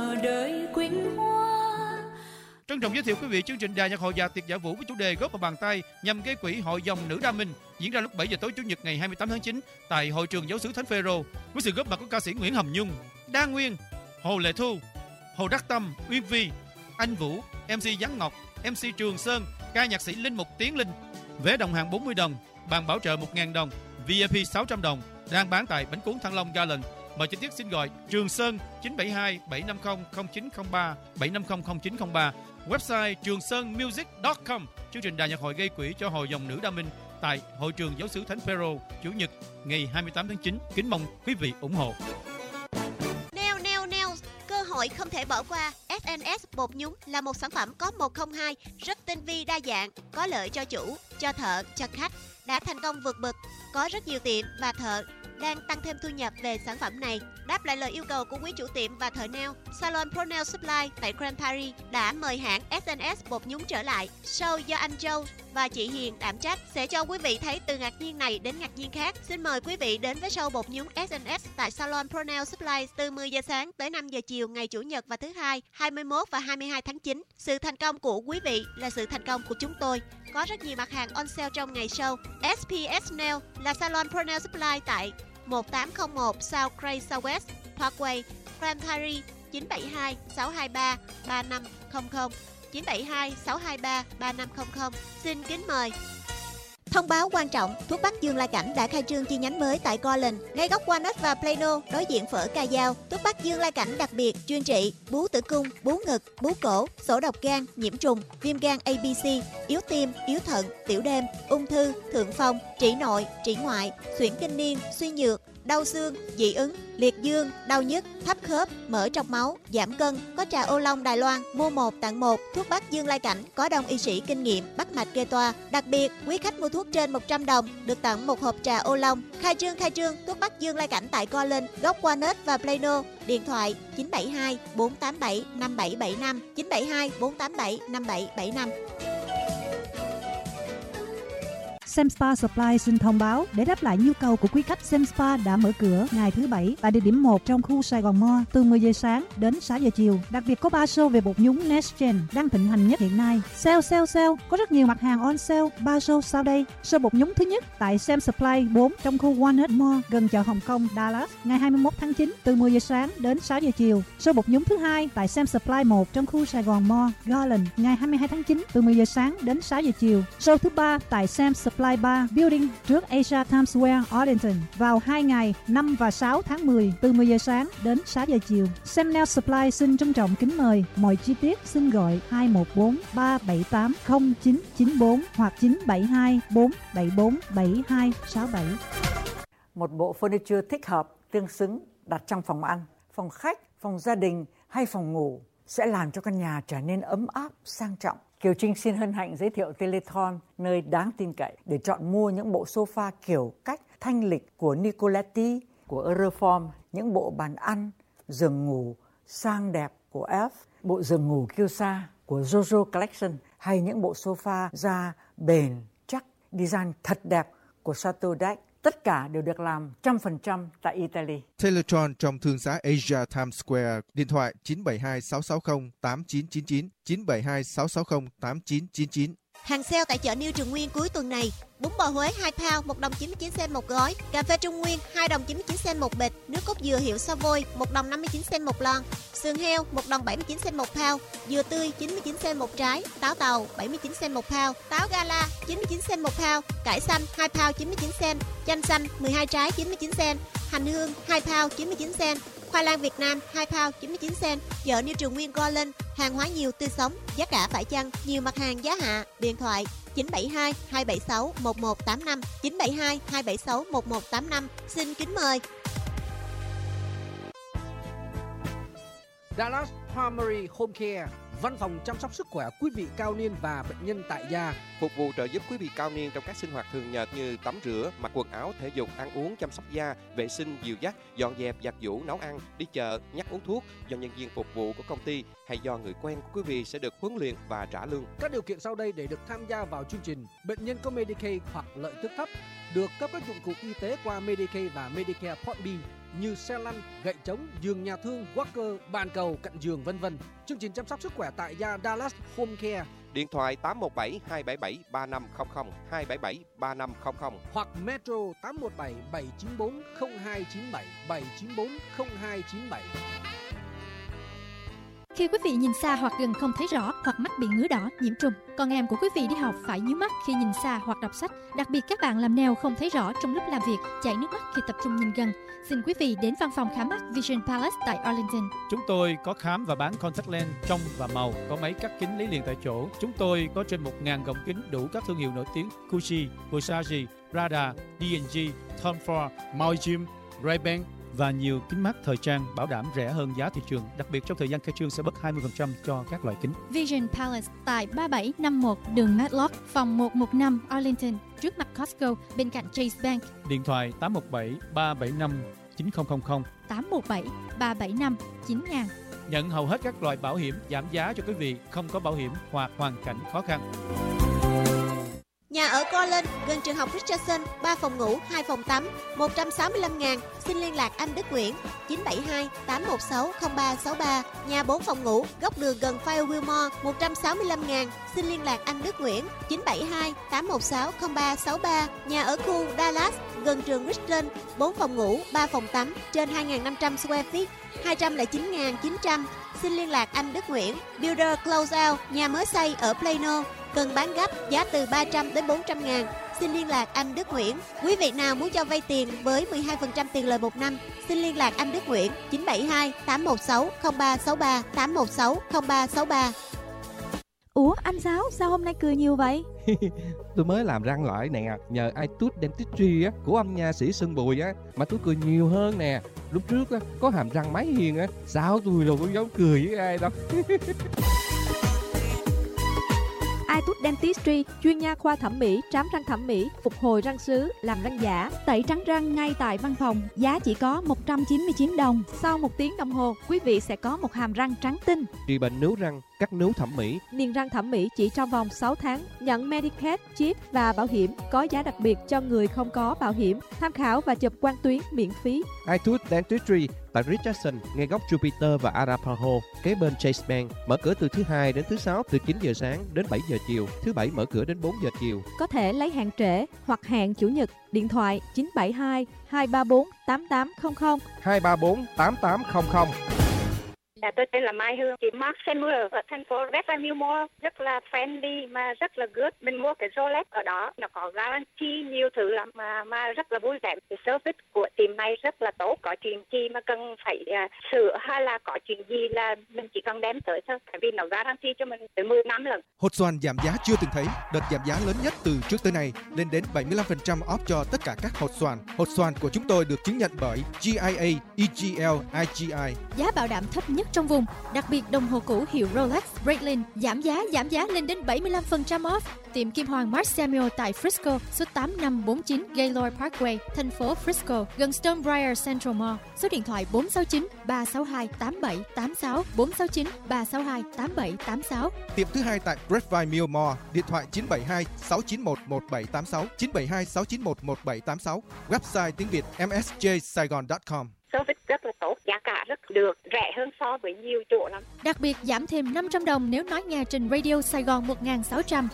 Trân trọng giới thiệu quý vị chương trình đài nhạc hội và tiệc dạ vũ với chủ đề Góp vào bàn tay nhằm gây quỹ Hội dòng nữ Đa Minh diễn ra lúc bảy giờ tối Chủ nhật ngày hai mươi tám tháng chín tại hội trường Giáo xứ Thánh Phêrô với sự góp mặt của ca sĩ Nguyễn Hồng Nhung, Đa Nguyên, Hồ Lệ Thu, Hồ Đắc Tâm, Uyên Vi, Anh Vũ, em xê Giáng Ngọc, em xê Trường Sơn, ca nhạc sĩ Linh Mục Tiến Linh. Vé đồng hàng bốn mươi đồng, bàn bảo trợ một nghìn đồng, vê i pê sáu trăm đồng. Đang bán tại bánh cuốn Thăng Long Garland. Mời chi tiết xin gọi Trường Sơn chín bảy hai bảy năm không không chín không ba bảy năm không không chín không ba, website trường sơn music chấm com. Chương trình đài nhạc hội gây quỹ cho Hội dòng nữ Đa Minh tại hội trường Giáo xứ Thánh Phêrô Chủ nhật ngày hai mươi tám tháng chín. Kính mong quý vị ủng hộ. Neo neo neo, cơ hội không thể bỏ qua. ét en ét bột nhúng là một sản phẩm có một không hai rất tinh vi đa dạng, có lợi cho chủ, cho thợ, cho khách, đã thành công vượt bậc. Có rất nhiều tiệm và thợ đang tăng thêm thu nhập về sản phẩm này. Đáp lại lời yêu cầu của quý chủ tiệm và thợ nail, Salon Pro Nail Supply tại Grand Paris đã mời hãng ét en ét bột nhúng trở lại. Show do anh Châu và chị Hiền đảm trách sẽ cho quý vị thấy từ ngạc nhiên này đến ngạc nhiên khác. Xin mời quý vị đến với show bột nhúng ét en ét tại Salon Pro Nail Supply từ mười giờ sáng tới năm giờ chiều ngày Chủ nhật và thứ Hai, hai mươi mốt và hai mươi hai tháng chín. Sự thành công của quý vị là sự thành công của chúng tôi. Có rất nhiều mặt hàng on sale trong ngày show. ét pê ét Nail là Salon Pro Nail Supply tại một tám không một South Gray Southwest Parkway, Grand Paris chín bảy hai sáu hai ba ba năm không không, chín bảy hai sáu hai ba ba năm không không. Xin kính mời. Thông báo quan trọng, thuốc bắc Dương Lai Cảnh đã khai trương chi nhánh mới tại Garland, ngay góc Walnut và Plano, đối diện phở Ca Dao. Thuốc bắc Dương Lai Cảnh đặc biệt chuyên trị bú tử cung, bú ngực, bú cổ, sổ độc gan, nhiễm trùng, viêm gan A B C, yếu tim, yếu thận, tiểu đêm, ung thư, thượng phong, trị nội, trị ngoại, xuyển kinh niên, suy nhược, đau xương, dị ứng, liệt dương, đau nhức, thấp khớp, mỡ trong máu, giảm cân. Có trà ô long Đài Loan, mua một tặng một. Thuốc bắc Dương Lai Cảnh có đông y sĩ kinh nghiệm bắt mạch kê toa. Đặc biệt, quý khách mua thuốc trên một trăm đồng được tặng một hộp trà ô long. Khai trương khai trương thuốc bắc Dương Lai Cảnh tại Co Linh, góc Walnut và Plano. Điện thoại chín bảy hai bốn tám bảy năm bảy bảy năm, chín bảy hai bốn tám bảy năm bảy bảy năm. Semspa Supply xin thông báo để đáp lại nhu cầu của quý khách. Semspa đã mở cửa ngày thứ Bảy tại địa điểm một trong khu Sài Gòn Mall từ mười giờ sáng đến sáu giờ chiều. Đặc biệt có ba show về bột nhúng Next Gen đang thịnh hành nhất hiện nay. Sale sale sale, có rất nhiều mặt hàng on sale. ba show sau đây. Show bột nhúng thứ nhất tại Sem Supply bốn trong khu Walnut Mall gần chợ Hồng Kông, Dallas ngày hai mươi mốt tháng chín từ mười giờ sáng đến sáu giờ chiều. Show bột nhúng thứ hai tại Sem Supply một trong khu Sài Gòn Mall, Garland ngày hai mươi hai tháng chín từ mười giờ sáng đến sáu giờ chiều. Show thứ ba tại Sem Supply ba Building trước Asia Times Square, Arlington vào hai ngày năm và sáu tháng mười từ mười giờ sáng đến sáu giờ chiều. Semnail Supply xin trân trọng kính mời. Mọi chi tiết xin gọi hai một bốn ba bảy tám không chín chín bốn hoặc chín bảy hai bốn bảy bốn bảy hai sáu bảy. Một bộ furniture thích hợp, tương xứng đặt trong phòng ăn, phòng khách, phòng gia đình hay phòng ngủ sẽ làm cho căn nhà trở nên ấm áp, sang trọng. Kiều Trinh xin hân hạnh giới thiệu Telethon, nơi đáng tin cậy để chọn mua những bộ sofa kiểu cách thanh lịch của Nicoletti, của Euroform, những bộ bàn ăn, giường ngủ sang đẹp của Elf, bộ giường ngủ Kyosa của Jojo Collection hay những bộ sofa da bền, chắc, design thật đẹp của Chateau d'Aix. Tất cả đều được làm một trăm phần trăm tại Italy. Telethon trong thương xá Asia Times Square, điện thoại chín bảy hai sáu sáu không tám chín chín chín, chín bảy hai sáu sáu không tám chín chín chín. Hàng sale tại chợ New Trường Nguyên cuối tuần này: bún bò Huế hai pound một đồng chín mươi chín cent một gói, cà phê Trung Nguyên hai đồng chín mươi chín cent một bịch, nước cốt dừa hiệu Savoy một đồng năm mươi chín cent một lon, sườn heo một đồng bảy mươi chín cent một pound, dừa tươi chín mươi chín cent một trái, táo tàu bảy mươi chín cent một pound, táo Gala chín mươi chín cent một pound, cải xanh hai pound chín mươi chín cent, chanh xanh mười hai trái chín mươi chín cent, hành hương hai pound chín mươi chín cent, khoai lang Việt Nam hai pound chín mươi chín cent. Chợ New Trường Nguyên Co Linh, hàng hóa nhiều tươi sống, giá cả phải chăng, nhiều mặt hàng giá hạ. Điện thoại chín bảy hai hai bảy sáu một một tám năm, chín bảy hai hai bảy sáu một một tám năm. Xin kính mời. Dallas Primary Home Care, văn phòng chăm sóc sức khỏe quý vị cao niên và bệnh nhân tại gia. Phục vụ trợ giúp quý vị cao niên trong các sinh hoạt thường nhật như tắm rửa, mặc quần áo, thể dục, ăn uống, chăm sóc da, vệ sinh, dìu dắt, dọn dẹp, giặt giũ, nấu ăn, đi chợ, nhắc uống thuốc do nhân viên phục vụ của công ty hay do người quen của quý vị sẽ được huấn luyện và trả lương. Các điều kiện sau đây để được tham gia vào chương trình: bệnh nhân có Medicaid hoặc lợi tức thấp được cấp các dụng cụ y tế qua Medicaid và Medicare Part B như xe lăn, gậy trống, giường nhà thương, walker, bàn cầu, cạnh giường vân vân. Chương trình chăm sóc sức khỏe tại gia Dallas Home Care. Điện thoại tám một bảy hai bảy bảy ba năm không không, hai bảy bảy ba năm không không hoặc Metro tám một bảy bảy chín bốn không hai chín bảy, bảy chín bốn không hai chín bảy. Khi quý vị nhìn xa hoặc gần không thấy rõ, hoặc mắt bị ngứa đỏ, nhiễm trùng, con em của quý vị đi học phải nhíu mắt khi nhìn xa hoặc đọc sách. Đặc biệt các bạn làm nail không thấy rõ trong lúc làm việc, chảy nước mắt khi tập trung nhìn gần. Xin quý vị đến văn phòng khám mắt Vision Palace tại Arlington. Chúng tôi có khám và bán contact lens trong và màu, có máy cắt kính lấy liền tại chỗ. Chúng tôi có trên một nghìn gọng kính đủ các thương hiệu nổi tiếng: Gucci, Versace, Prada, D and G, Tom Ford, Maui, Ray-Ban và nhiều kính mắt thời trang bảo đảm rẻ hơn giá thị trường. Đặc biệt trong thời gian khai trương sẽ bớt hai mươi phần trăm cho các loại kính. Vision Palace tại ba bảy năm mốt đường Matlock, phòng một một năm Arlington, trước mặt Costco, bên cạnh Chase Bank. Điện thoại tám một bảy ba bảy năm chín không không không, tám một bảy ba bảy năm chín nghìn. Nhận hầu hết các loại bảo hiểm giảm giá cho quý vị không có bảo hiểm hoặc hoàn cảnh khó khăn. Nhà ở Co Linh, gần trường học Richardson, ba phòng ngủ, hai phòng tắm, một trăm sáu mươi lăm nghìn. Xin liên lạc anh Đức Nguyễn chín bảy hai tám một sáu không ba sáu ba. Nhà bốn phòng ngủ, góc đường gần Firewheel Mall, một trăm sáu mươi lăm nghìn. Xin liên lạc anh Đức Nguyễn chín bảy hai tám một sáu không ba sáu ba. Nhà ở khu Dallas, gần trường Richland, bốn phòng ngủ, ba phòng tắm, trên hai nghìn năm trăm square feet, hai trăm lẻ chín nghìn chín trăm. Xin liên lạc anh Đức Nguyễn. Builder Closeout, nhà mới xây ở Plano, cần bán gấp, giá từ ba trăm đến bốn trăm ngàn. Xin liên lạc anh Đức Nguyễn. Quý vị nào muốn cho vay tiền với mười hai phần trăm tiền lời một năm, xin liên lạc anh Đức Nguyễn chín bảy hai tám một sáu không ba sáu ba, tám một sáu không ba sáu ba. Ủa anh Anh Sáu, sao hôm nay cười nhiều vậy? Tôi mới làm răng lại nè, nhờ iTooth Dentistry á của ông nha sĩ Sơn Bùi á mà tôi cười nhiều hơn nè. Lúc trước á có hàm răng máy hiền á, sao tôi đâu có dám cười với ai đâu. iTooth Dentistry, chuyên nha khoa thẩm mỹ, trám răng thẩm mỹ, phục hồi răng sứ, làm răng giả, tẩy trắng răng ngay tại văn phòng, giá chỉ có một trăm chín mươi chín đồng. Sau một tiếng đồng hồ, quý vị sẽ có một hàm răng trắng tinh. Trị bệnh nướu răng, cắt nướu thẩm mỹ. Niềng răng thẩm mỹ chỉ trong vòng sáu tháng, nhận Medicaid, chip và bảo hiểm, có giá đặc biệt cho người không có bảo hiểm. Tham khảo và chụp quang tuyến miễn phí. iTooth Dentistry tại Richardson, ngay góc Jupiter và Arapaho, kế bên Chase Bank, mở cửa từ thứ hai đến thứ sáu từ chín giờ sáng đến bảy giờ chiều, thứ bảy mở cửa đến bốn giờ chiều. Có thể lấy hẹn trễ hoặc hẹn chủ nhật. Điện thoại chín bảy hai hai ba bốn tám tám không không hai ba bốn tám tám không không. Dạ, tôi tên là Mai Hương, chị Mark Samuel ở thành phố Revenue Mall, rất là friendly mà rất là good. Mình mua cái Rolex ở đó, nó có guarantee nhiều thứ lắm mà mà rất là vui vẻ. Cái service của team này rất là tốt, có chuyện gì mà cần phải uh, sửa hay là có chuyện gì là mình chỉ cần đem tới thôi, tại vì nó guarantee cho mình tới mười năm lần. Hột xoàn giảm giá chưa từng thấy, đợt giảm giá lớn nhất từ trước tới nay, lên đến bảy mươi lăm phần trăm off cho tất cả các hột xoàn. Hột xoàn của chúng tôi được chứng nhận bởi G I A, E G L, I G I. Giá bảo đảm thấp nhất trong vùng, đặc biệt đồng hồ cũ hiệu Rolex, Breitling giảm giá giảm giá lên đến bảy mươi lăm phần trăm off. Tiệm Kim Hoàng Mark Samuel tại Frisco, số tám năm bốn chín Gaylord Parkway, thành phố Frisco, gần Stonebriar Central Mall. Số điện thoại bốn sáu chín ba sáu hai tám bảy tám sáu, bốn sáu chín ba sáu hai tám bảy tám sáu. Tiệm thứ hai tại Grapevine Mill Mall, điện thoại chín bảy hai sáu chín một một bảy tám sáu, chín bảy hai sáu chín một một bảy tám sáu. Website tiếng Việt m s j saigon chấm com. Service rất là tốt, giá cả rất được, rẻ hơn so với nhiều chỗ lắm. Đặc biệt giảm thêm năm trăm đồng nếu nói nghe trên Radio Sài Gòn một nghìn sáu trăm.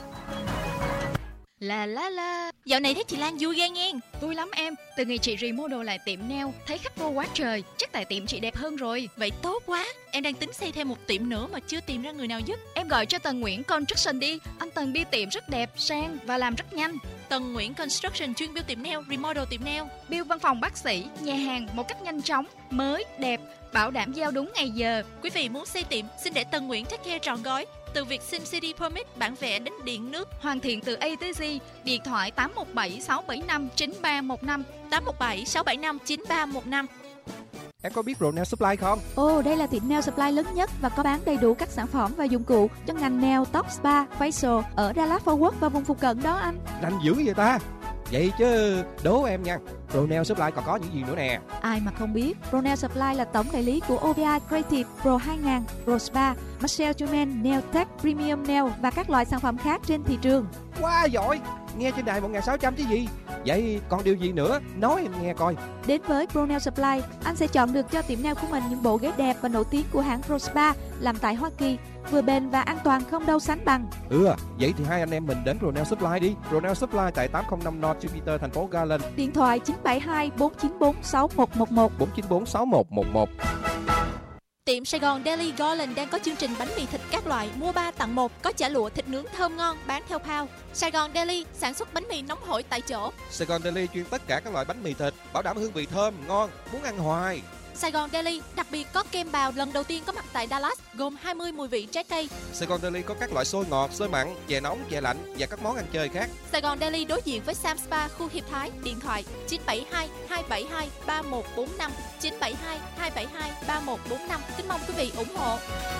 La la la, dạo này thấy chị Lan vui ghê nghe. Vui lắm em, từ ngày chị remodel lại tiệm nail, thấy khách vô quá trời, chắc tại tiệm chị đẹp hơn rồi. Vậy tốt quá, em đang tính xây thêm một tiệm nữa mà chưa tìm ra người nào giúp. Em gọi cho Tần Nguyễn Construction đi, anh Tần đi tiệm rất đẹp, sang và làm rất nhanh. Tần Nguyễn Construction chuyên build tiệm nail, remodel tiệm nail, build văn phòng bác sĩ, nhà hàng một cách nhanh chóng, mới, đẹp, bảo đảm giao đúng ngày giờ. Quý vị muốn xây tiệm, xin để Tần Nguyễn take care trọn gói. Từ việc xin xê đê permit, bản vẽ đến điện nước, hoàn thiện từ A tới Z. Điện thoại tám một bảy sáu bảy năm chín ba một năm, tám một bảy sáu bảy năm chín ba một năm. Em có biết Pro Nail Supply không? Ồ, đây là tiệm nail supply lớn nhất và có bán đầy đủ các sản phẩm và dụng cụ cho ngành nail, tóc, spa, facial ở Dallas Fort Worth và vùng phụ cận đó anh. Rành dữ vậy ta? Vậy chứ đố em nha, Pro Nail Supply còn có những gì nữa nè? Ai mà không biết, Pro Nail Supply là tổng đại lý của o vê i Creative, Pro hai nghìn, Pro Spa, Marcel Truman, Nail Tech, Premium Nail và các loại sản phẩm khác trên thị trường. Quá giỏi, nghe trên đài một nghìn sáu trăm chứ gì. Vậy còn điều gì nữa, nói em nghe coi. Đến với Pro Nail Supply, anh sẽ chọn được cho tiệm nail của mình những bộ ghế đẹp và nổi tiếng của hãng Pro Spa, làm tại Hoa Kỳ, vừa bền và an toàn không đâu sánh bằng. Ừ, vậy thì hai anh em mình đến Pro Nail Supply đi. Pro Nail Supply tại tám không năm North Jupiter, thành phố Garland. Điện thoại chín bảy hai bốn chín bốn sáu một một một, bốn chín bốn sáu một một một. Tiệm Sài Gòn Deli Garland đang có chương trình bánh mì thịt các loại mua ba tặng một, có chả lụa thịt nướng thơm ngon bán theo pound. Sài Gòn Deli sản xuất bánh mì nóng hổi tại chỗ. Sài Gòn Deli chuyên tất cả các loại bánh mì thịt, bảo đảm hương vị thơm ngon, muốn ăn hoài. Sài Gòn Deli đặc biệt có kem bào lần đầu tiên có mặt tại Dallas, gồm hai mươi mùi vị trái cây. Sài Gòn Deli có các loại xôi ngọt, xôi mặn, chè nóng, chè lạnh và các món ăn chơi khác. Sài Gòn Deli đối diện với Sam Spa, khu Hiệp Thái. Điện thoại chín bảy hai hai bảy hai ba một bốn năm, chín bảy hai hai bảy hai ba một bốn năm. Kính mong quý vị ủng hộ.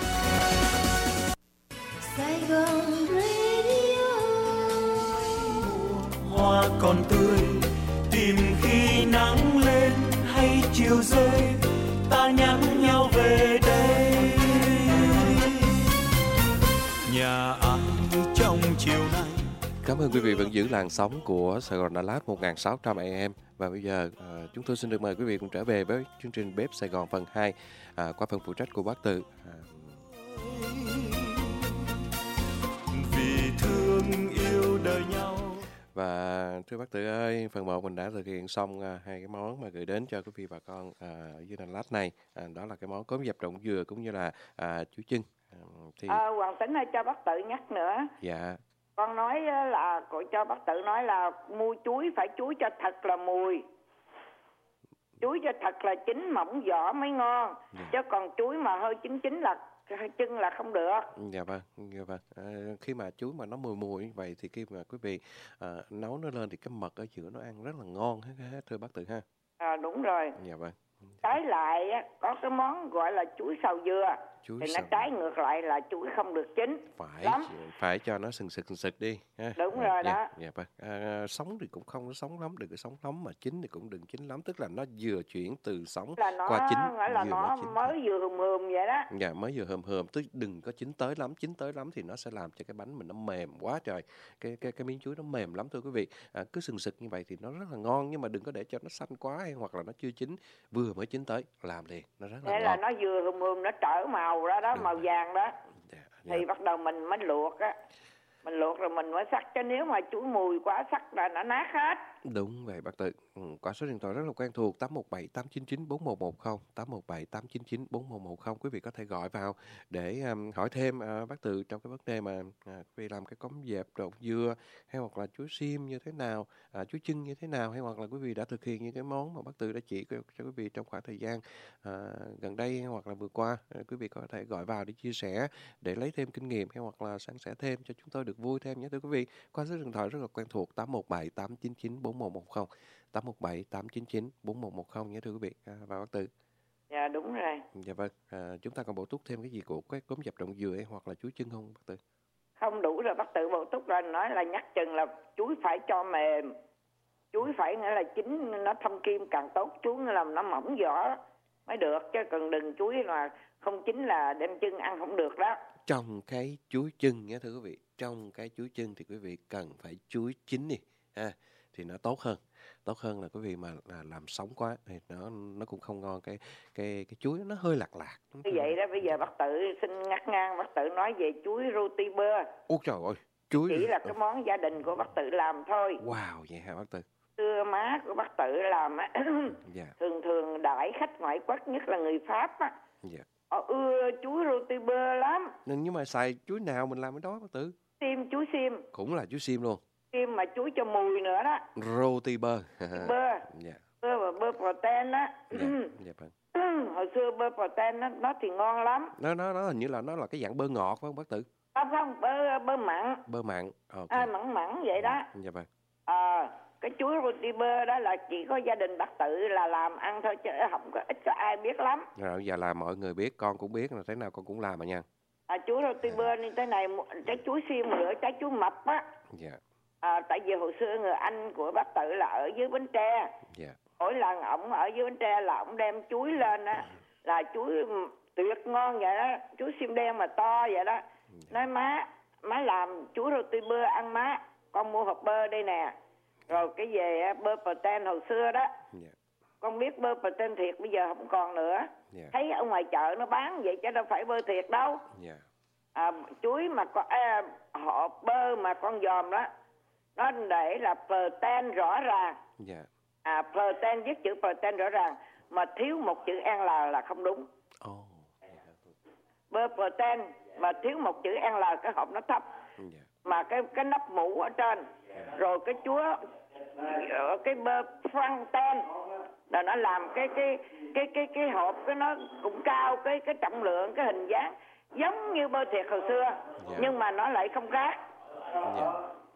Sài Gòn Radio. Hoa còn tươi, tìm khi nắng lên hay chiều rơi, ta nhắn nhau về đây. Nhà ai trong chiều nay. Cảm ơn quý vị vẫn giữ làn sóng của Sài Gòn Đà Lạt một nghìn sáu trăm a em. Và bây giờ à, chúng tôi xin được mời quý vị cùng trở về với chương trình Bếp Sài Gòn phần hai à, qua phần phụ trách của bác Từ. À. Vì thương yêu đời nhau. Và thưa bác Tự ơi, phần một mình đã thực hiện xong à, hai cái món mà gửi đến cho quý vị bà con à, ở dưới Đà Lạt này. À, đó là cái món cốm dập trộn dừa cũng như là à, chuối chưng. À, thì... à, Hoàng Tính ơi, cho bác Tự nhắc nữa. Dạ. Con nói là cô cho bác Tự nói là mua chuối phải chuối cho thật là mùi, chuối cho thật là chín mỏng vỏ mới ngon. Yeah. Chứ còn chuối mà hơi chín chín là chưng là không được. Dạ vâng, dạ vâng. À, khi mà chuối mà nó mùi mùi như vậy thì khi mà quý vị à, nấu nó lên thì cái mật ở giữa nó ăn rất là ngon hết, hết thưa bác Tự ha. À, đúng rồi. Dạ vâng. Trái lại á, có cái món gọi là chuối xào dừa. Chuối thì xào nó trái ngược lại là chuối không được chín. Phải lắm. phải cho nó sừng sực sừng sực đi ha. Đúng à, rồi dạ, đó. Dạ vâng. À, sống thì cũng không có sống lắm, đừng có sống lắm, mà chín thì cũng đừng chín lắm, tức là nó vừa chuyển từ sống là nó, qua chín, nghĩa là vừa nó chín. mới vừa hùm hùm vậy đó. Dạ, mới vừa hờm hờm, tức đừng có chín tới lắm, chín tới lắm thì nó sẽ làm cho cái bánh mình nó mềm quá trời. Cái cái cái miếng chuối nó mềm lắm thưa quý vị. À, cứ sừng sực như vậy thì nó rất là ngon, nhưng mà đừng có để cho nó xanh quá hay hoặc là nó chưa chín, vừa mới chín tới làm liền, nó rất là Thế ngon. là nó vừa hùm hùm nó trở màu ra đó, Đúng màu rồi. vàng đó. Dạ, Thì bắt đầu mình mới luộc á. Mình luộc rồi mình mới sắc, chứ nếu mà chuối mùi quá sắc là nó nát hết. Đúng vậy bác Tự. Ừ, qua số điện thoại rất là quen thuộc tám một bảy tám chín chín bốn một một không, tám một bảy tám chín chín bốn một một không. Quý vị có thể gọi vào để um, hỏi thêm uh, bác Tự trong cái vấn đề mà uh, quý vị làm cái cốm dẹp đậu dừa hay hoặc là chuối xiêm như thế nào, uh, chuối chưng như thế nào, hay hoặc là quý vị đã thực hiện những cái món mà bác Tự đã chỉ cho quý vị trong khoảng thời gian uh, gần đây hay hoặc là vừa qua. Uh, quý vị có thể gọi vào để chia sẻ, để lấy thêm kinh nghiệm hay hoặc là san sẻ thêm cho chúng tôi được vui thêm nhé thưa quý vị. Qua số điện thoại rất là quen thuộc tám một bảy tám chín chín bốn một một không, tám một bảy tám chín chín bốn một một không nhé thưa quý vị. À, và bác Tự. Dạ đúng rồi. Dạ vâng. À, chúng ta còn bổ túc thêm cái gì của cái cốm dẹp đậu dừa hay hoặc là chuối chưng không bác Tự? Không đủ rồi, bác Tự bổ túc lên nói là nhắc chừng là chuối phải cho mềm. Chuối phải nghĩa là chín nó thâm kim càng tốt, chuối nghĩa là nó mỏng vỏ mới được, chứ cần đừng chuối là không chín là đem chưng ăn không được đó. Trong cái chuối chưng nhé thưa quý vị, trong cái chuối chưng thì quý vị cần phải chuối chín đi ha, thì nó tốt hơn, tốt hơn là quý vị mà là làm sống quá thì nó nó cũng không ngon, cái cái cái chuối nó hơi lạc lạc. Như vậy đó, bây giờ bác Tự xin ngắt ngang, bác Tự nói về chuối roti bơ. Ôi trời ơi, chuối chỉ là cái món gia đình của bác Tự làm thôi. Wow, vậy hả bác Tự? Xưa má của bác Tự làm á, dạ. thường thường đãi khách ngoại quốc, nhất là người Pháp á, dạ. họ ưa chuối roti bơ lắm. Nhưng mà xài chuối nào mình làm cái đó bác Tự? Xiêm, chuối xiêm. Cũng là chuối xiêm luôn. Xiêm mà chuối cho mùi nữa đó. Roti bơ. Bơ. Dạ. Bơ và bơ protein á. Dạ, dạ vâng. Hồi xưa bơ protein nó, nó thì ngon lắm. Nó nó nó hình như là nó là cái dạng bơ ngọt phải không bác Tự? Không không, bơ bơ mặn. Bơ mặn. Okay. À, mặn mặn vậy đó. Dạ vâng. À, cái chuối roti bơ đó là chỉ có gia đình bác Tự là làm ăn thôi, chứ không có ít có ai biết lắm. Rồi giờ là mọi người biết, con cũng biết là thế nào con cũng làm mà nha. À, chuối roti bơ như thế này, trái chuối xiêm nữa, trái chuối mập á. Dạ. À, tại vì hồi xưa người anh của bác Tự là ở dưới Bến Tre. Dạ. Mỗi lần ổng ở dưới Bến Tre là ổng đem chuối lên á, là chuối tuyệt ngon vậy đó, chuối xiêm đen mà to vậy đó. Nói má, má làm chuối roti bơ ăn má, con mua hộp bơ đây nè. Rồi cái về bơ protein hồi xưa đó. Yeah. Con biết bơ protein thiệt bây giờ không còn nữa. Yeah. Thấy ở ngoài chợ nó bán vậy chứ đâu phải bơ thiệt đâu. Yeah. À, chuối mà có à, hộp bơ mà con dòm đó, nó để là protein rõ ràng. Yeah. À, protein viết chữ protein rõ ràng, mà thiếu một chữ N là không đúng. Oh. Bơ protein mà thiếu một chữ N là cái hộp nó thấp. Yeah. Mà cái cái nắp mũ ở trên. Rồi cái chúa cái bơ Franten là nó làm cái cái cái cái cái hộp cái nó cũng cao, cái cái trọng lượng, cái hình dáng giống như bơ thiệt hồi xưa. Yeah. Nhưng mà nó lại không khác. Yeah.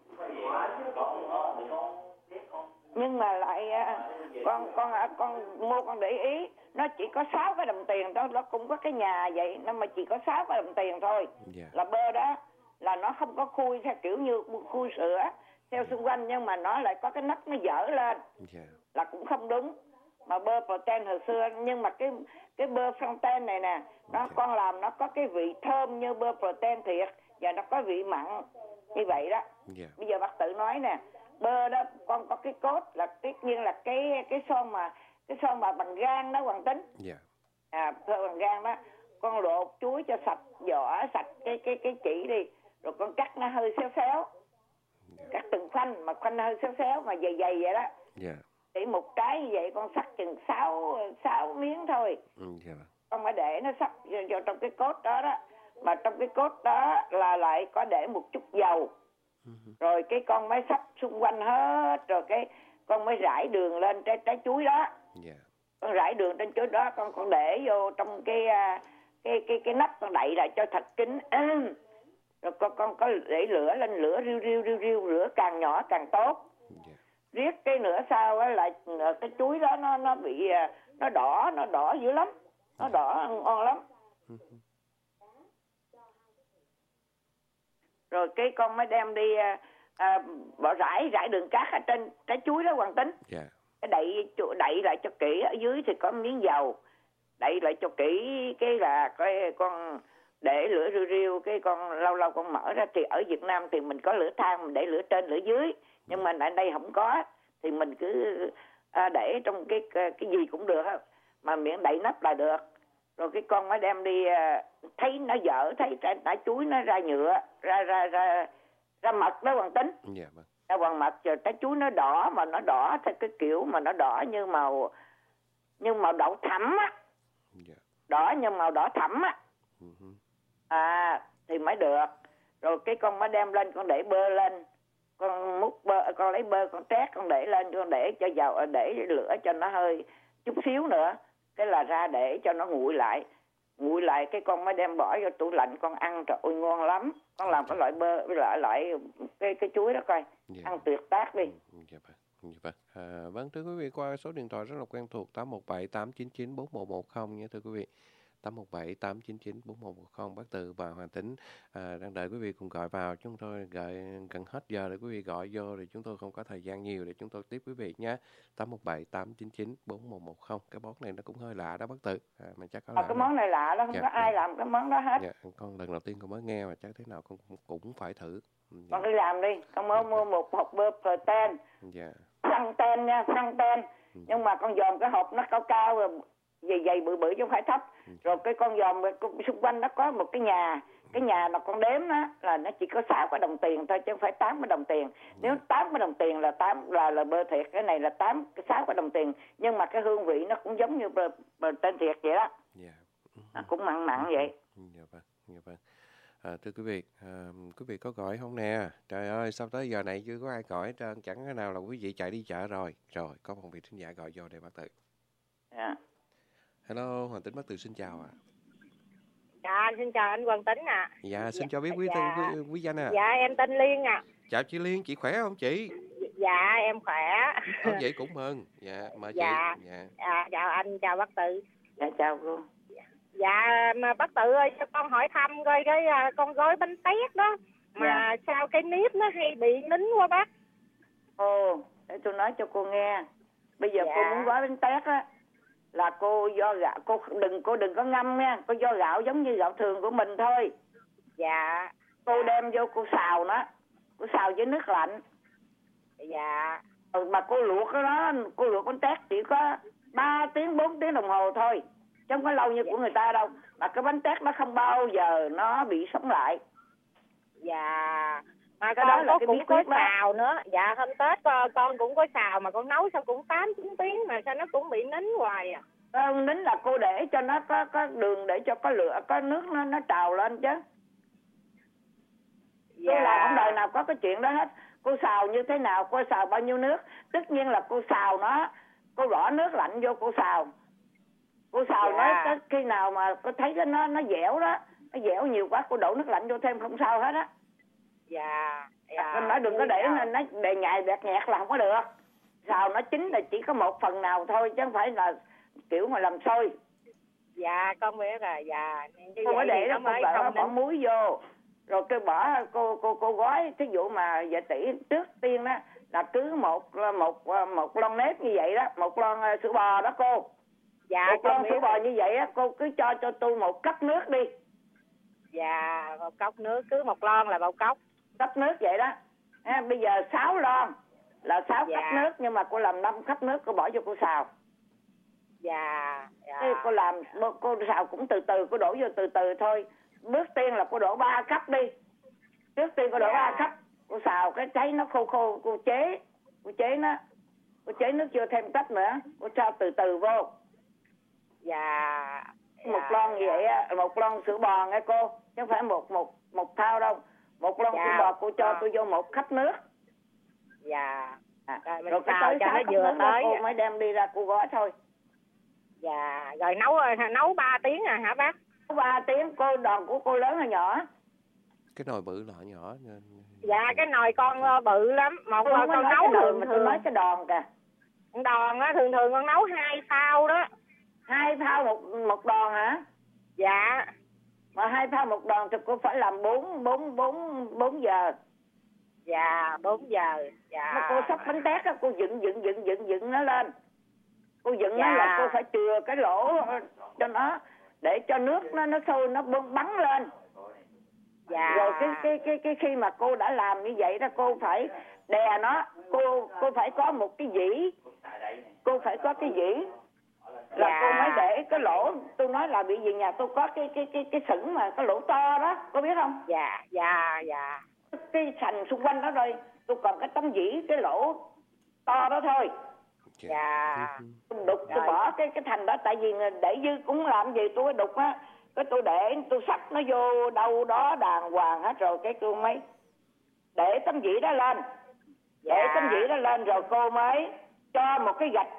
Nhưng mà lại con con con mua con để ý, nó chỉ có sáu cái đồng tiền đó, nó cũng có cái nhà vậy, nó mà chỉ có sáu cái đồng tiền thôi. Yeah. Là bơ đó là nó không có khui theo kiểu như khui sữa theo xung quanh, nhưng mà nó lại có cái nắp nó dở lên. Yeah. Là cũng không đúng. Mà bơ protein hồi xưa, nhưng mà cái cái bơ Franten này nè, nó okay. Con làm nó có cái vị thơm như bơ protein thiệt, và nó có vị mặn như vậy đó. Yeah. Bây giờ bác Tự nói nè, bơ đó con có cái cốt là tất nhiên là cái cái son mà cái son mà bằng gang đó Hoàng Tính. Yeah. À, bằng gang đó, con lột chuối cho sạch vỏ, sạch cái cái cái chỉ đi, rồi con cắt nó hơi xéo xéo. Yeah. Cắt từng khoanh mà khoanh hơi xéo xéo mà dày dày vậy đó. Yeah. Thì một trái như vậy con sắc chừng sáu sáu miếng thôi. Yeah. Con phải để nó sắc vào trong cái cốt đó đó. Mà trong cái cốt đó là lại có để một chút dầu. Uh-huh. Rồi cái con mới sắp xung quanh hết, rồi cái con mới rải đường lên trái trái chuối đó. Yeah. Con rải đường trên chuối đó, con con để vô trong cái cái cái cái nắp con đậy lại cho thật kín. Rồi con con có để lửa lên, lửa riu riu riu riu, lửa càng nhỏ càng tốt. Riết cái nữa sau á là cái chuối đó nó nó bị nó đỏ, nó đỏ dữ lắm, nó đỏ ngon lắm. Rồi cái con mới đem đi à, bỏ rải rải đường cát ở trên trái chuối đó Hoàng Tính. Yeah. Cái đậy đậy lại cho kỹ, ở dưới thì có miếng dầu, đậy lại cho kỹ, cái là cái con để lửa riu riu, cái con lâu lâu con mở ra. Thì ở Việt Nam thì mình có lửa than, mình để lửa trên lửa dưới, nhưng mà ở đây không có, thì mình cứ à, để trong cái cái gì cũng được, mà miệng đậy nắp là được. Rồi cái con mới đem đi, à, thấy nó dở, thấy trái, trái chuối nó ra nhựa, ra ra ra ra mật đó Hoàng Tính. Yeah, vâng. Ra hoàng mật, rồi trái chuối nó đỏ, mà nó đỏ theo cái kiểu mà nó đỏ như màu như màu đậu thẫm á. Yeah. Đỏ như màu đỏ thẫm á. Uh-huh. À thì mới được. Rồi cái con mới đem lên, con để bơ lên, con múc bơ, con lấy bơ con trét, con để lên, con để cho dầu, để lửa cho nó hơi chút xíu nữa, cái là ra để cho nó nguội lại. Nguội lại cái con mới đem bỏ vô tủ lạnh, con ăn trời ơi ngon lắm. Con làm cái loại bơ với lại loại cái cái chuối đó coi. Yeah. Ăn tuyệt tác đi. Dạ vâng. Dạ vâng. À, vâng thưa quý vị, qua số điện thoại rất là quen thuộc tám một bảy tám chín chín bốn một một không nha thưa quý vị. tám một bảy tám chín chín bốn một một không. Bác Từ và Hoàng Tính à, đang đợi quý vị cùng gọi vào. Chúng tôi gọi gần hết giờ để quý vị gọi vô, thì chúng tôi không có thời gian nhiều để chúng tôi tiếp quý vị nhé. tám một bảy tám chín chín bốn một một không. Cái món này nó cũng hơi lạ đó bác Từ. À, mà chắc có à, cái món này lạ đó, không dạ, có ai dạ. làm cái món đó hết. Dạ, con lần đầu tiên con mới nghe mà chắc thế nào con cũng phải thử. Dạ. Con đi làm đi. Con mới mua một hộp bơ protein. Dạ. Xăng ten nha, xăng ten. Ừ. Nhưng mà con dòm cái hộp nó cao cao rồi, dày dày bự bự chứ không phải thấp. Ừ. Rồi cái con dòm xung quanh nó có một cái nhà, cái nhà mà con đếm đó là nó chỉ có sáu cái đồng tiền thôi chứ không phải tám cái đồng tiền. Ừ. Nếu tám cái đồng tiền là tám là là bơ thiệt, cái này là tám cái sáu cái đồng tiền, nhưng mà cái hương vị nó cũng giống như bơ, bơ tên thiệt vậy đó. Yeah. Nó cũng mặn mặn vậy. Dạ vâng, dạ vâng. À, thưa quý vị, à, quý vị có gọi không nè? Trời ơi, sao tới giờ này chưa có ai gọi hết trơn, chẳng cái nào là quý vị chạy đi chợ rồi. Rồi, có một vị thính giả gọi vô để bác Từ. Dạ. Hello, Hoàng Tính, bác Từ xin chào ạ. À. Dạ, xin chào anh Hoàng Tính ạ. À. Dạ, xin cho biết quý dạ. tên quý, quý danh ạ. À. Dạ, em tên Liên ạ. À. Chào chị Liên, chị khỏe không chị? Dạ, em khỏe. Ờ, vậy cũng mừng. Dạ, mời dạ. chị. Dạ. À, chào anh, chào bác Từ. Dạ, chào cô. Dạ, mà bác Tự ơi, cho con hỏi thăm coi cái con gói bánh tét đó. Mà dạ. sao cái nếp nó hay bị nín quá bác? Ồ, để tôi nói cho cô nghe. Bây giờ dạ. cô muốn gói bánh tét á, là cô do gạo, cô đừng cô đừng có ngâm nha, cô do gạo giống như gạo thường của mình thôi. Dạ. Cô đem vô cô xào nó, cô xào với nước lạnh. Dạ. Ừ, mà cô luộc cái đó, cô luộc bánh tét chỉ có ba tiếng, bốn tiếng đồng hồ thôi. Chứ không có lâu như dạ. của người ta đâu. Mà cái bánh tét nó không bao giờ nó bị sống lại. Dạ. Mà cái đó là cái cũng có xào nữa. Dạ, hôm Tết con cũng có xào mà con nấu sao cũng tám chín tiếng mà sao nó cũng bị nín hoài à. Không, nín là cô để cho nó có có đường để cho có lửa, có nước nó nó trào lên chứ. Dạ. Cô làm không đời nào có cái chuyện đó hết. Cô xào như thế nào, cô xào bao nhiêu nước. Tất nhiên là cô xào nó, cô bỏ nước lạnh vô cô xào. Cô xào dạ. nó tới khi nào mà cô thấy cái nó nó dẻo đó, nó dẻo nhiều quá cô đổ nước lạnh vô thêm không sao hết á. Dạ. dạ. Mình nói đừng có để nó, nó để nhại bẹt nhẹt là không có được. Xào nó chín là chỉ có một phần nào thôi chứ không phải là kiểu mà làm sôi. Dạ con biết rồi. Dạ. Như không có để nó mới bỏ, bỏ muối vô. Rồi cái bỏ cô cô cô gói, thí dụ mà dạ tỷ trước tiên đó là cứ một một một lon nếp như vậy đó, một lon sữa bò đó cô. Dạ, một lon sữa bò như vậy á, cô cứ cho cho tôi một cốc nước đi. Dạ, một cốc nước, cứ một lon là một cốc. Cốc nước vậy đó. À, bây giờ sáu lon là sáu dạ. cốc nước, nhưng mà cô làm năm cốc nước cô bỏ vô cô xào. Dạ. dạ. Thế cô làm cô xào cũng từ từ, cô đổ vô từ từ thôi. Bước tiên là cô đổ ba cốc đi. Trước tiên cô đổ ba cốc, cô xào cái cháy nó khô khô, cô chế, cô chế nó, cô chế nước chưa thêm cốc nữa, cô cho từ từ vô. Dạ. Một dạ, lon như dạ. vậy á, một lon sữa bò nghe cô, chứ không phải một một một thao đâu. Một lon dạ. sữa bò cô cho dạ. tôi vô một cốc nước. Dạ. À, rồi, rồi cái tới sáu cốc nước đó cô mới đem đi ra cô gói thôi. Dạ, rồi nấu nấu ba tiếng à hả bác? ba tiếng. Cô đòn của cô lớn hay nhỏ? Cái nồi bự lọ nhỏ. Dạ cái nồi con bự lắm. Một con nấu thường mà tôi nói cái đòn kìa. Đòn á thường thường con nấu hai phao đó. Hai phao một một đòn hả? Dạ. Mà hai phao một đòn thì cô phải làm bốn bốn bốn bốn giờ. Dạ bốn giờ. Dạ. Mà cô sắp bánh tét á, cô dựng dựng dựng dựng dựng nó lên. Cô dựng dạ. nó là cô phải chừa cái lỗ cho nó để cho nước nó nó sôi nó bắn lên. Dạ. Rồi cái cái cái cái khi mà cô đã làm như vậy đó, cô phải đè nó, cô cô phải có một cái dĩ, cô phải có cái dĩ là dạ. cô mới để cái lỗ. Tôi nói là bị gì nhà tôi có cái cái cái cái sừng mà cái lỗ to đó, cô biết không? Dạ dạ dạ. Cái sành xung quanh đó rồi, tôi còn cái tấm dĩ cái lỗ to đó thôi. Dạ. Tôi đục tôi bỏ cái cái thành đó, tại vì để dư cũng làm gì tôi đục á. Cái tôi để tôi sắp nó vô đâu đó đàng hoàng hết rồi, cái tôi mới để tấm dĩ đó lên. Để dạ. tấm dĩ đó lên rồi cô mới cho một cái gạch.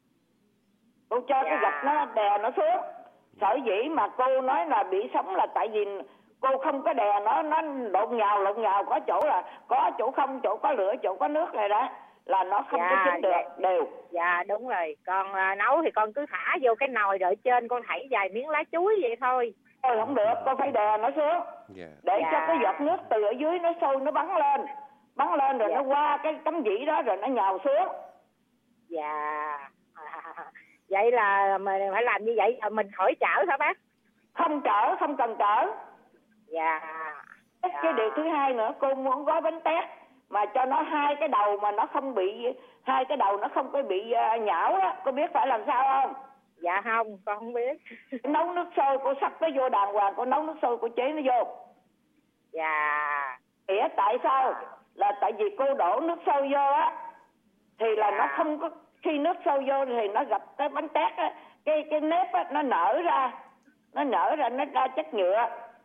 Cô cho dạ. cái gạch nó đè nó xuống. Sở dĩ mà cô nói là bị sống là tại vì cô không có đè nó, nó lộn nhào lộn nhào, có chỗ là có chỗ không, chỗ có lửa, chỗ có nước này đó, là nó không dạ, có chín được dạ. đều. Dạ đúng rồi. Con à, nấu thì con cứ thả vô cái nồi rồi trên con thảy vài miếng lá chuối vậy thôi. Thôi không được, con phải đè nó xuống. Yeah. Để dạ. cho cái giọt nước từ ở dưới nó sôi nó bắn lên. Bắn lên rồi dạ. nó qua cái tấm dĩ đó rồi nó nhào xuống. Dạ. À, vậy là mình phải làm như vậy, mình khỏi chở hả bác? Không chở, không cần chở. Dạ. Cái dạ. điều thứ hai nữa, cô muốn gói bánh tét mà cho nó hai cái đầu mà nó không bị, hai cái đầu nó không có bị uh, nhão á, cô biết phải làm sao không? Dạ không, con không biết. Nấu nước sôi, cô sắp nó vô đàng hoàng, cô nấu nước sôi, cô chế nó vô. Dạ. Nghĩa tại sao? Là tại vì cô đổ nước sôi vô á, thì là dạ. nó không có, khi nước sôi vô thì nó gặp cái bánh tét á, cái cái nếp á, nó nở ra, nó nở ra, nó ra chất nhựa.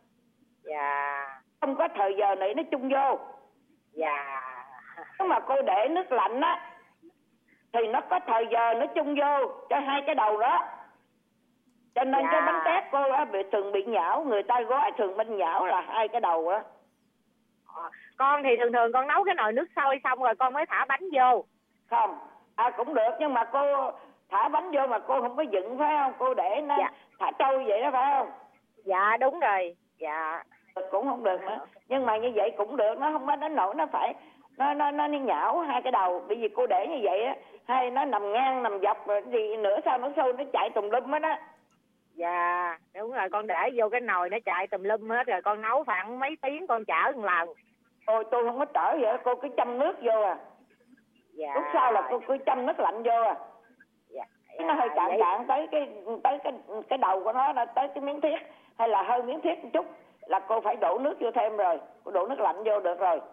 Dạ. Không có thời giờ này nó chung vô. Dạ. Nếu mà cô để nước lạnh á, thì nó có thời giờ nó chung vô cho hai cái đầu đó. Cho nên dạ. cái bánh tét cô á bị thường bị nhão, người ta gói thường bên nhão là hai cái đầu đó. À, con thì thường thường con nấu cái nồi nước sôi xong rồi con mới thả bánh vô. Không, à cũng được, nhưng mà cô thả bánh vô mà cô không có dựng phải không? Cô để nó dạ. thả trôi vậy đó phải không? Dạ đúng rồi. Dạ. Cũng không được nữa. Nhưng mà như vậy cũng được, nó không có đến nỗi nó phải nó nó nó nhão hai cái đầu, bởi vì cô để như vậy á, hay nó nằm ngang nằm dọc rồi thì nửa sau nó sôi nó chạy tùm lum hết á. Dạ đúng rồi, con để vô cái nồi nó chạy tùm lum hết rồi con nấu khoảng mấy tiếng con chở một lần. Ôi tôi không có chở vậy, cô cứ châm nước vô à. Dạ. Lúc sau là cô cứ châm nước lạnh vô à. Dạ. Nó hơi cạn vậy... cạn tới cái tới cái cái đầu của nó, tới cái miếng thiết hay là hơi miếng thiết một chút là cô phải đổ nước vô thêm rồi, cô đổ nước lạnh vô được rồi.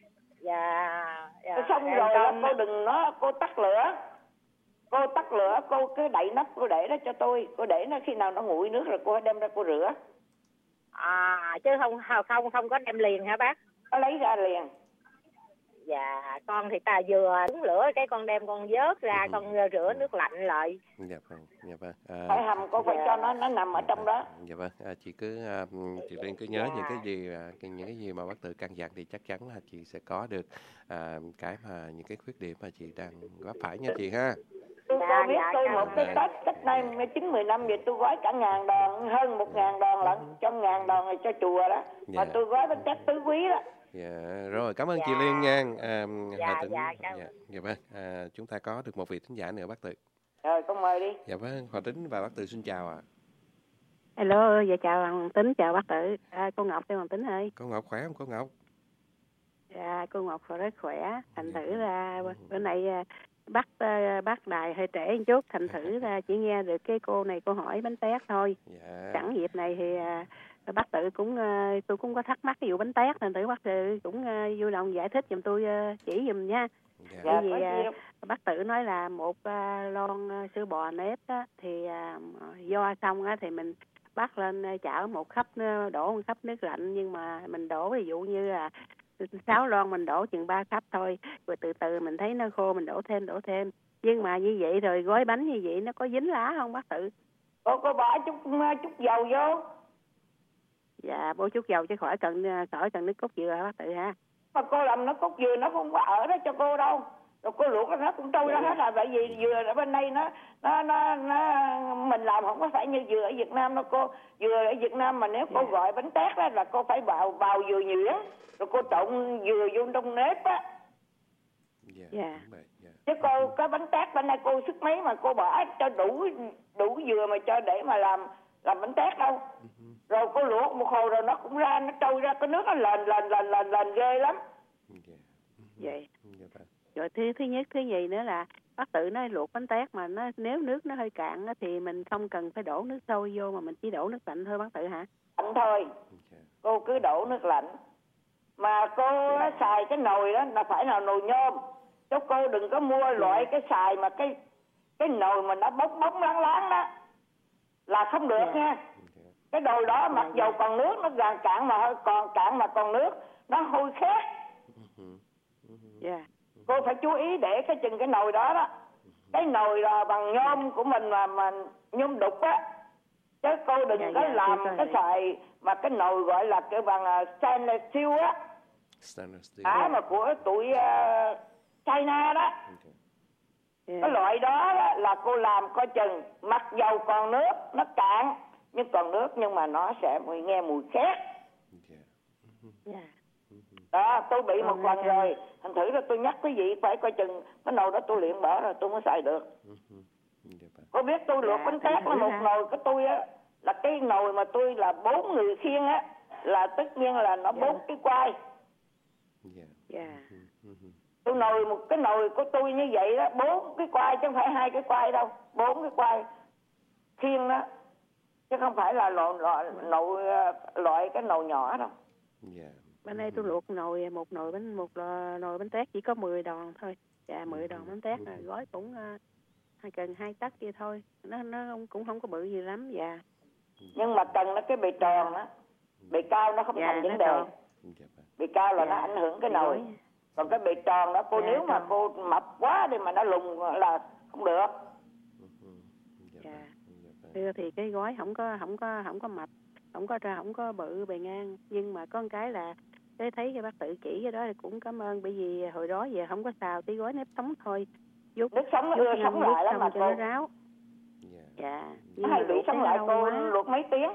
Dạ. Dạ. Xong em rồi con... cô đừng nó cô tắt lửa, cô tắt lửa, cô cứ đậy nắp cô để đó cho tôi, cô để nó khi nào nó nguội nước rồi cô đem ra cô rửa. À chứ không không không có đem liền hả bác? Nó lấy ra liền. Dạ con thì ta vừa đứng lửa cái con đem con vớt ra ừ. con rửa nước lạnh lại. Dạ vâng, dạ vâng. À, phải hầm cô phải dạ. cho nó nó nằm ở trong đó. Dạ vâng, à, chị cứ à, chị Liên cứ nhớ dạ. những cái gì à, những cái gì mà bác Tự căn dặn thì chắc chắn là chị sẽ có được à, cái mà những cái khuyết điểm mà chị đang góp phải nha chị ha. Tôi dạ, biết dạ, tôi một cái Tết cách nay chín mười năm vậy tôi gói cả ngàn đòn, hơn một ngàn đòn lận, trong ngàn đòn này cho chùa đó. Dạ. Mà tôi gói bánh tét tứ quý đó. Dạ rồi, cảm ơn dạ. chị Liên nha. À, dạ, Tính, dạ, dạ, dạ vâng, à, chúng ta có được một vị thính giả nữa bác Tự. Rồi con mời đi. Dạ vâng, Hòa Tính và bác Tự xin chào ạ. À. Hello, dạ chào Hoàng Tính, chào bác Tự. À, cô Ngọc đây Hoàng Tính ơi. Cô Ngọc khỏe không cô Ngọc? Dạ cô Ngọc rất khỏe, thành thử ra bữa nay bắt bắt đài hơi trễ một chút, thành thử ra chỉ nghe được cái cô này cô hỏi bánh tét thôi. Dạ. Sẵn dịp này thì bác Tự cũng tôi cũng có thắc mắc cái vụ bánh tét, thành thử bác Tự cũng vui lòng giải thích giùm tôi, chỉ giùm nha. Dạ. Bởi vì bác Tự nói là một lon sữa bò nếp á, thì do xong á thì mình bắt lên chảo một khắp, đổ một khắp nước lạnh, nhưng mà mình đổ ví dụ như là sáu lon mình đổ chừng ba khắp thôi, rồi từ từ mình thấy nó khô mình đổ thêm đổ thêm. Nhưng mà như vậy rồi gói bánh như vậy nó có dính lá không bác Tự? Cô cô bỏ chút chút dầu vô. Dạ, bôi chút dầu chứ khỏi cần khỏi cần nước cốt dừa hả bác Tự ha? Mà cô làm nó cốt dừa nó không có ở đó cho cô đâu. Rồi cô luộc nó cũng trôi ra hết rồi. Bởi vì dừa ở bên đây nó nó nó nó mình làm không có phải như dừa ở Việt Nam đâu cô. Dừa ở Việt Nam mà nếu cô Dạ. gọi bánh tét đó là cô phải vào vào dừa nhuyễn, rồi cô trộn dừa vô trong nếp á. Dạ. Dạ. đúng vậy, dạ. Chứ cô cái bánh tét bên đây cô sức mấy mà cô bỏ cho đủ đủ dừa mà cho để mà làm làm bánh tét đâu. Rồi cô luộc một hồi rồi nó cũng ra, nó trôi ra cái nước nó lên lên lên lên lên ghê lắm. Vậy. Dạ vâng. Rồi thứ thứ nhất thứ nhì nữa là bác Tự nói luộc bánh tét mà nó nếu nước nó hơi cạn á, thì mình không cần phải đổ nước sôi vô mà mình chỉ đổ nước lạnh thôi bác Tự hả? Lạnh thôi. Cô cứ đổ nước lạnh. Mà cô xài cái nồi đó là phải là nồi nhôm. Chứ cô đừng có mua loại cái xài mà cái cái nồi mà nó bóng bóng láng láng đó là không được nha. Cái nồi đó mặc dầu còn nước nó gần cạn mà hơi còn cạn mà còn nước nó hôi khét. Dạ. Cô phải chú ý để cái chừng cái nồi đó đó. Cái nồi là bằng nhôm của mình mà mà nhôm đục á. Chứ cô đừng Dạ, có dạ, làm tôi cái hiểu. xài mà cái nồi gọi là cái bằng uh, stainless steel á. Stainless steel. Cái mà của tụi uh, China đó. Dạ. Cái loại đó, đó là cô làm coi chừng mặc dầu còn nước nó cạn nhưng còn nước nhưng mà nó sẽ nghe mùi khét. Dạ. Đó tôi bị một Còn lần cái- rồi, thành thử là tôi nhắc quý vị phải coi chừng cái nồi đó tôi luyện bỏ rồi tôi mới xài được. Cô biết tôi luộc Dạ, bánh thành tét thử là một ha. nồi của tôi á, là cái nồi mà tôi là bốn người khiêng á, là tất nhiên là nó bốn cái quai. Dạ. Tôi nồi một cái nồi của tôi như vậy đó, bốn cái quai chứ không phải hai cái quai đâu, bốn cái quai khiêng đó, chứ không phải là loại loại nồi loại cái nồi nhỏ đâu. Bên đây tôi luộc nồi một nồi bánh một lò- nồi bánh tét chỉ có mười đòn thôi. Dạ mười đòn bánh tét rồi gói cũng uh, hai cần hai tấc kia thôi. Nó nó không- cũng không có bự gì lắm. Dạ. Nhưng mà cần nó cái bề tròn đó, bề cao nó không Dạ, thành nó vấn đề. tròn. Bề cao là Dạ. nó ảnh hưởng cái Thì nồi. gói. Còn cái bề tròn đó cô Dạ, nếu mà tròn. cô mập quá đi mà nó lùn là không được. Dạ. Thưa thì cái gói không có không có không có mập, không có ra không có bự bề ngang, nhưng mà có một cái là cái thấy cái bác Tự chỉ cái đó thì cũng cảm ơn, bởi vì hồi đó giờ không có xào tí gói nếp sống thôi. Giúp Nước sống nó ưa sống lại lắm mà cho nó cô. ráo. Dạ. Nó Nhưng hay mà bị luộc sống thấy lại lâu cô quá. luộc mấy tiếng.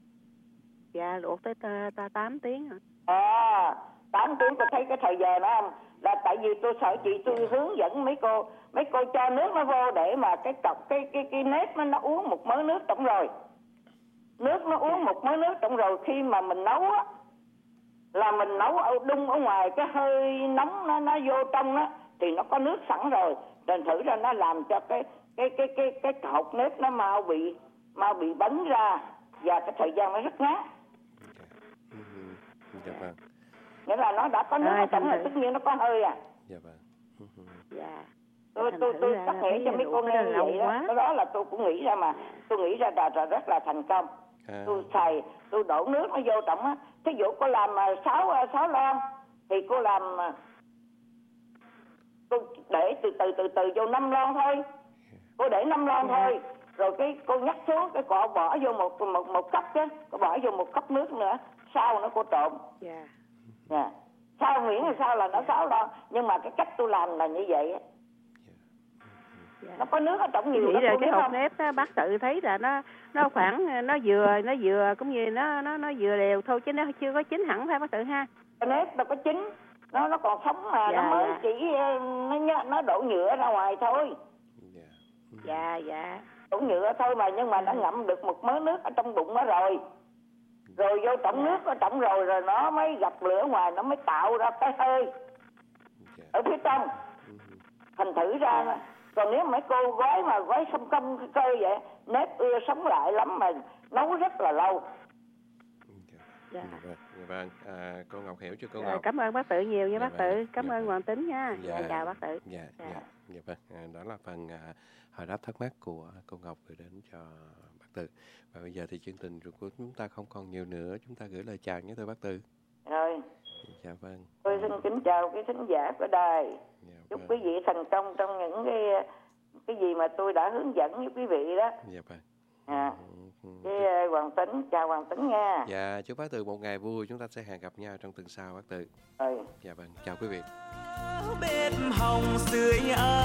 Dạ luộc tới ta, ta tám tiếng rồi. À, tám tiếng tôi thấy cái thời giờ đó không? Là tại vì tôi sợ chị tôi hướng dẫn mấy cô, mấy cô cho nước nó vô để mà cái cọc cái cái cái nếp nó, nó uống một mớ nước trong rồi. Nước nó uống một mớ nước trong rồi khi mà mình nấu á là mình nấu ở đun ở ngoài cái hơi nóng nó nó vô trong á thì nó có nước sẵn rồi. Thành thử ra nó làm cho cái cái cái cái cái cột nếp nó mau bị mau bị bắn ra và cái thời gian nó rất ngắn. Dạ vâng. Nghĩa là nó đã có nước À, ở trong thành là thử- tất nhiên nó có hơi à. Dạ vâng. Dạ. Tôi Thành tôi thử tôi ra cắt nghĩa thấy cho mấy luộc cô cái nghe đó như lâu vậy đó. quá. Cái đó là tôi cũng nghĩ ra mà. Tôi nghĩ ra là, là rất là thành công. À. Tôi xài, tôi đổ nước nó vô trọng á. Thí dụ cô làm mà sáu sáu lon thì cô làm à, tôi để từ từ từ từ vô năm lon thôi. Cô để năm lon thôi. Rồi cái cô nhắc xuống cái cô bỏ vô một một một cốc chứ, cô bỏ vô một cốc nước nữa. Sau nó cô trộn. Dạ. Dạ. Sao miễn là sao là nó sáu lon, nhưng mà cái cách tôi làm là như vậy á. Nó có nước ở trong nhiều Nghĩ lắm rồi cô cái biết hộp không? nếp đó, bác Tự thấy là nó nó khoảng nó vừa nó vừa cũng như nó nó nó vừa đều thôi chứ nó chưa có chín hẳn phải bác Tự ha. Cái nếp đâu có chín, nó nó còn sống mà. Dạ, Nó mới dạ. chỉ ờ, nó nhá- nó đổ nhựa ra ngoài thôi. Dạ dạ. Đổ nhựa thôi mà, nhưng mà nó ngậm được một mớ nước ở trong bụng nó rồi. Rồi vô trọng nước ở trọng rồi rồi nó mới gặp lửa ngoài, nó mới tạo ra cái hơi ở phía trong. Thành thử ra còn nếu mấy cô gói mà gói xong công cơ vậy, nếp ưa sống lại lắm mà nấu rất là lâu. Dạ. Dạ vâng. Dạ vâng. À, cô Ngọc hiểu chưa cô Dạ, Ngọc? cảm ơn bác Tự nhiều nha Dạ bác vâng. Tự. Cảm ơn Hoàng Tính nha. Dạ, chào bác Tự. Dạ, dạ, dạ vâng. À, đó là phần à, hồi đáp thắc mắc của cô Ngọc gửi đến cho bác Tự. Và bây giờ thì chương trình của chúng ta không còn nhiều nữa, chúng ta gửi lời chào nhé thưa bác Tự. Rồi, Dạ vâng. tôi xin kính chào quý thính giả của đài. Chúc vâng. quý vị thành công trong những cái cái gì mà tôi đã hướng dẫn với quý vị đó. Dạ vâng. À, Ừ. Cái Hoàng Tính, chào Hoàng Tính nha. Dạ, chúc bác Từ một ngày vui. Chúng ta sẽ hẹn gặp nhau trong tuần sau bác Từ. Ừ. Dạ vâng, chào quý vị. Bếp hồng sưởi ấm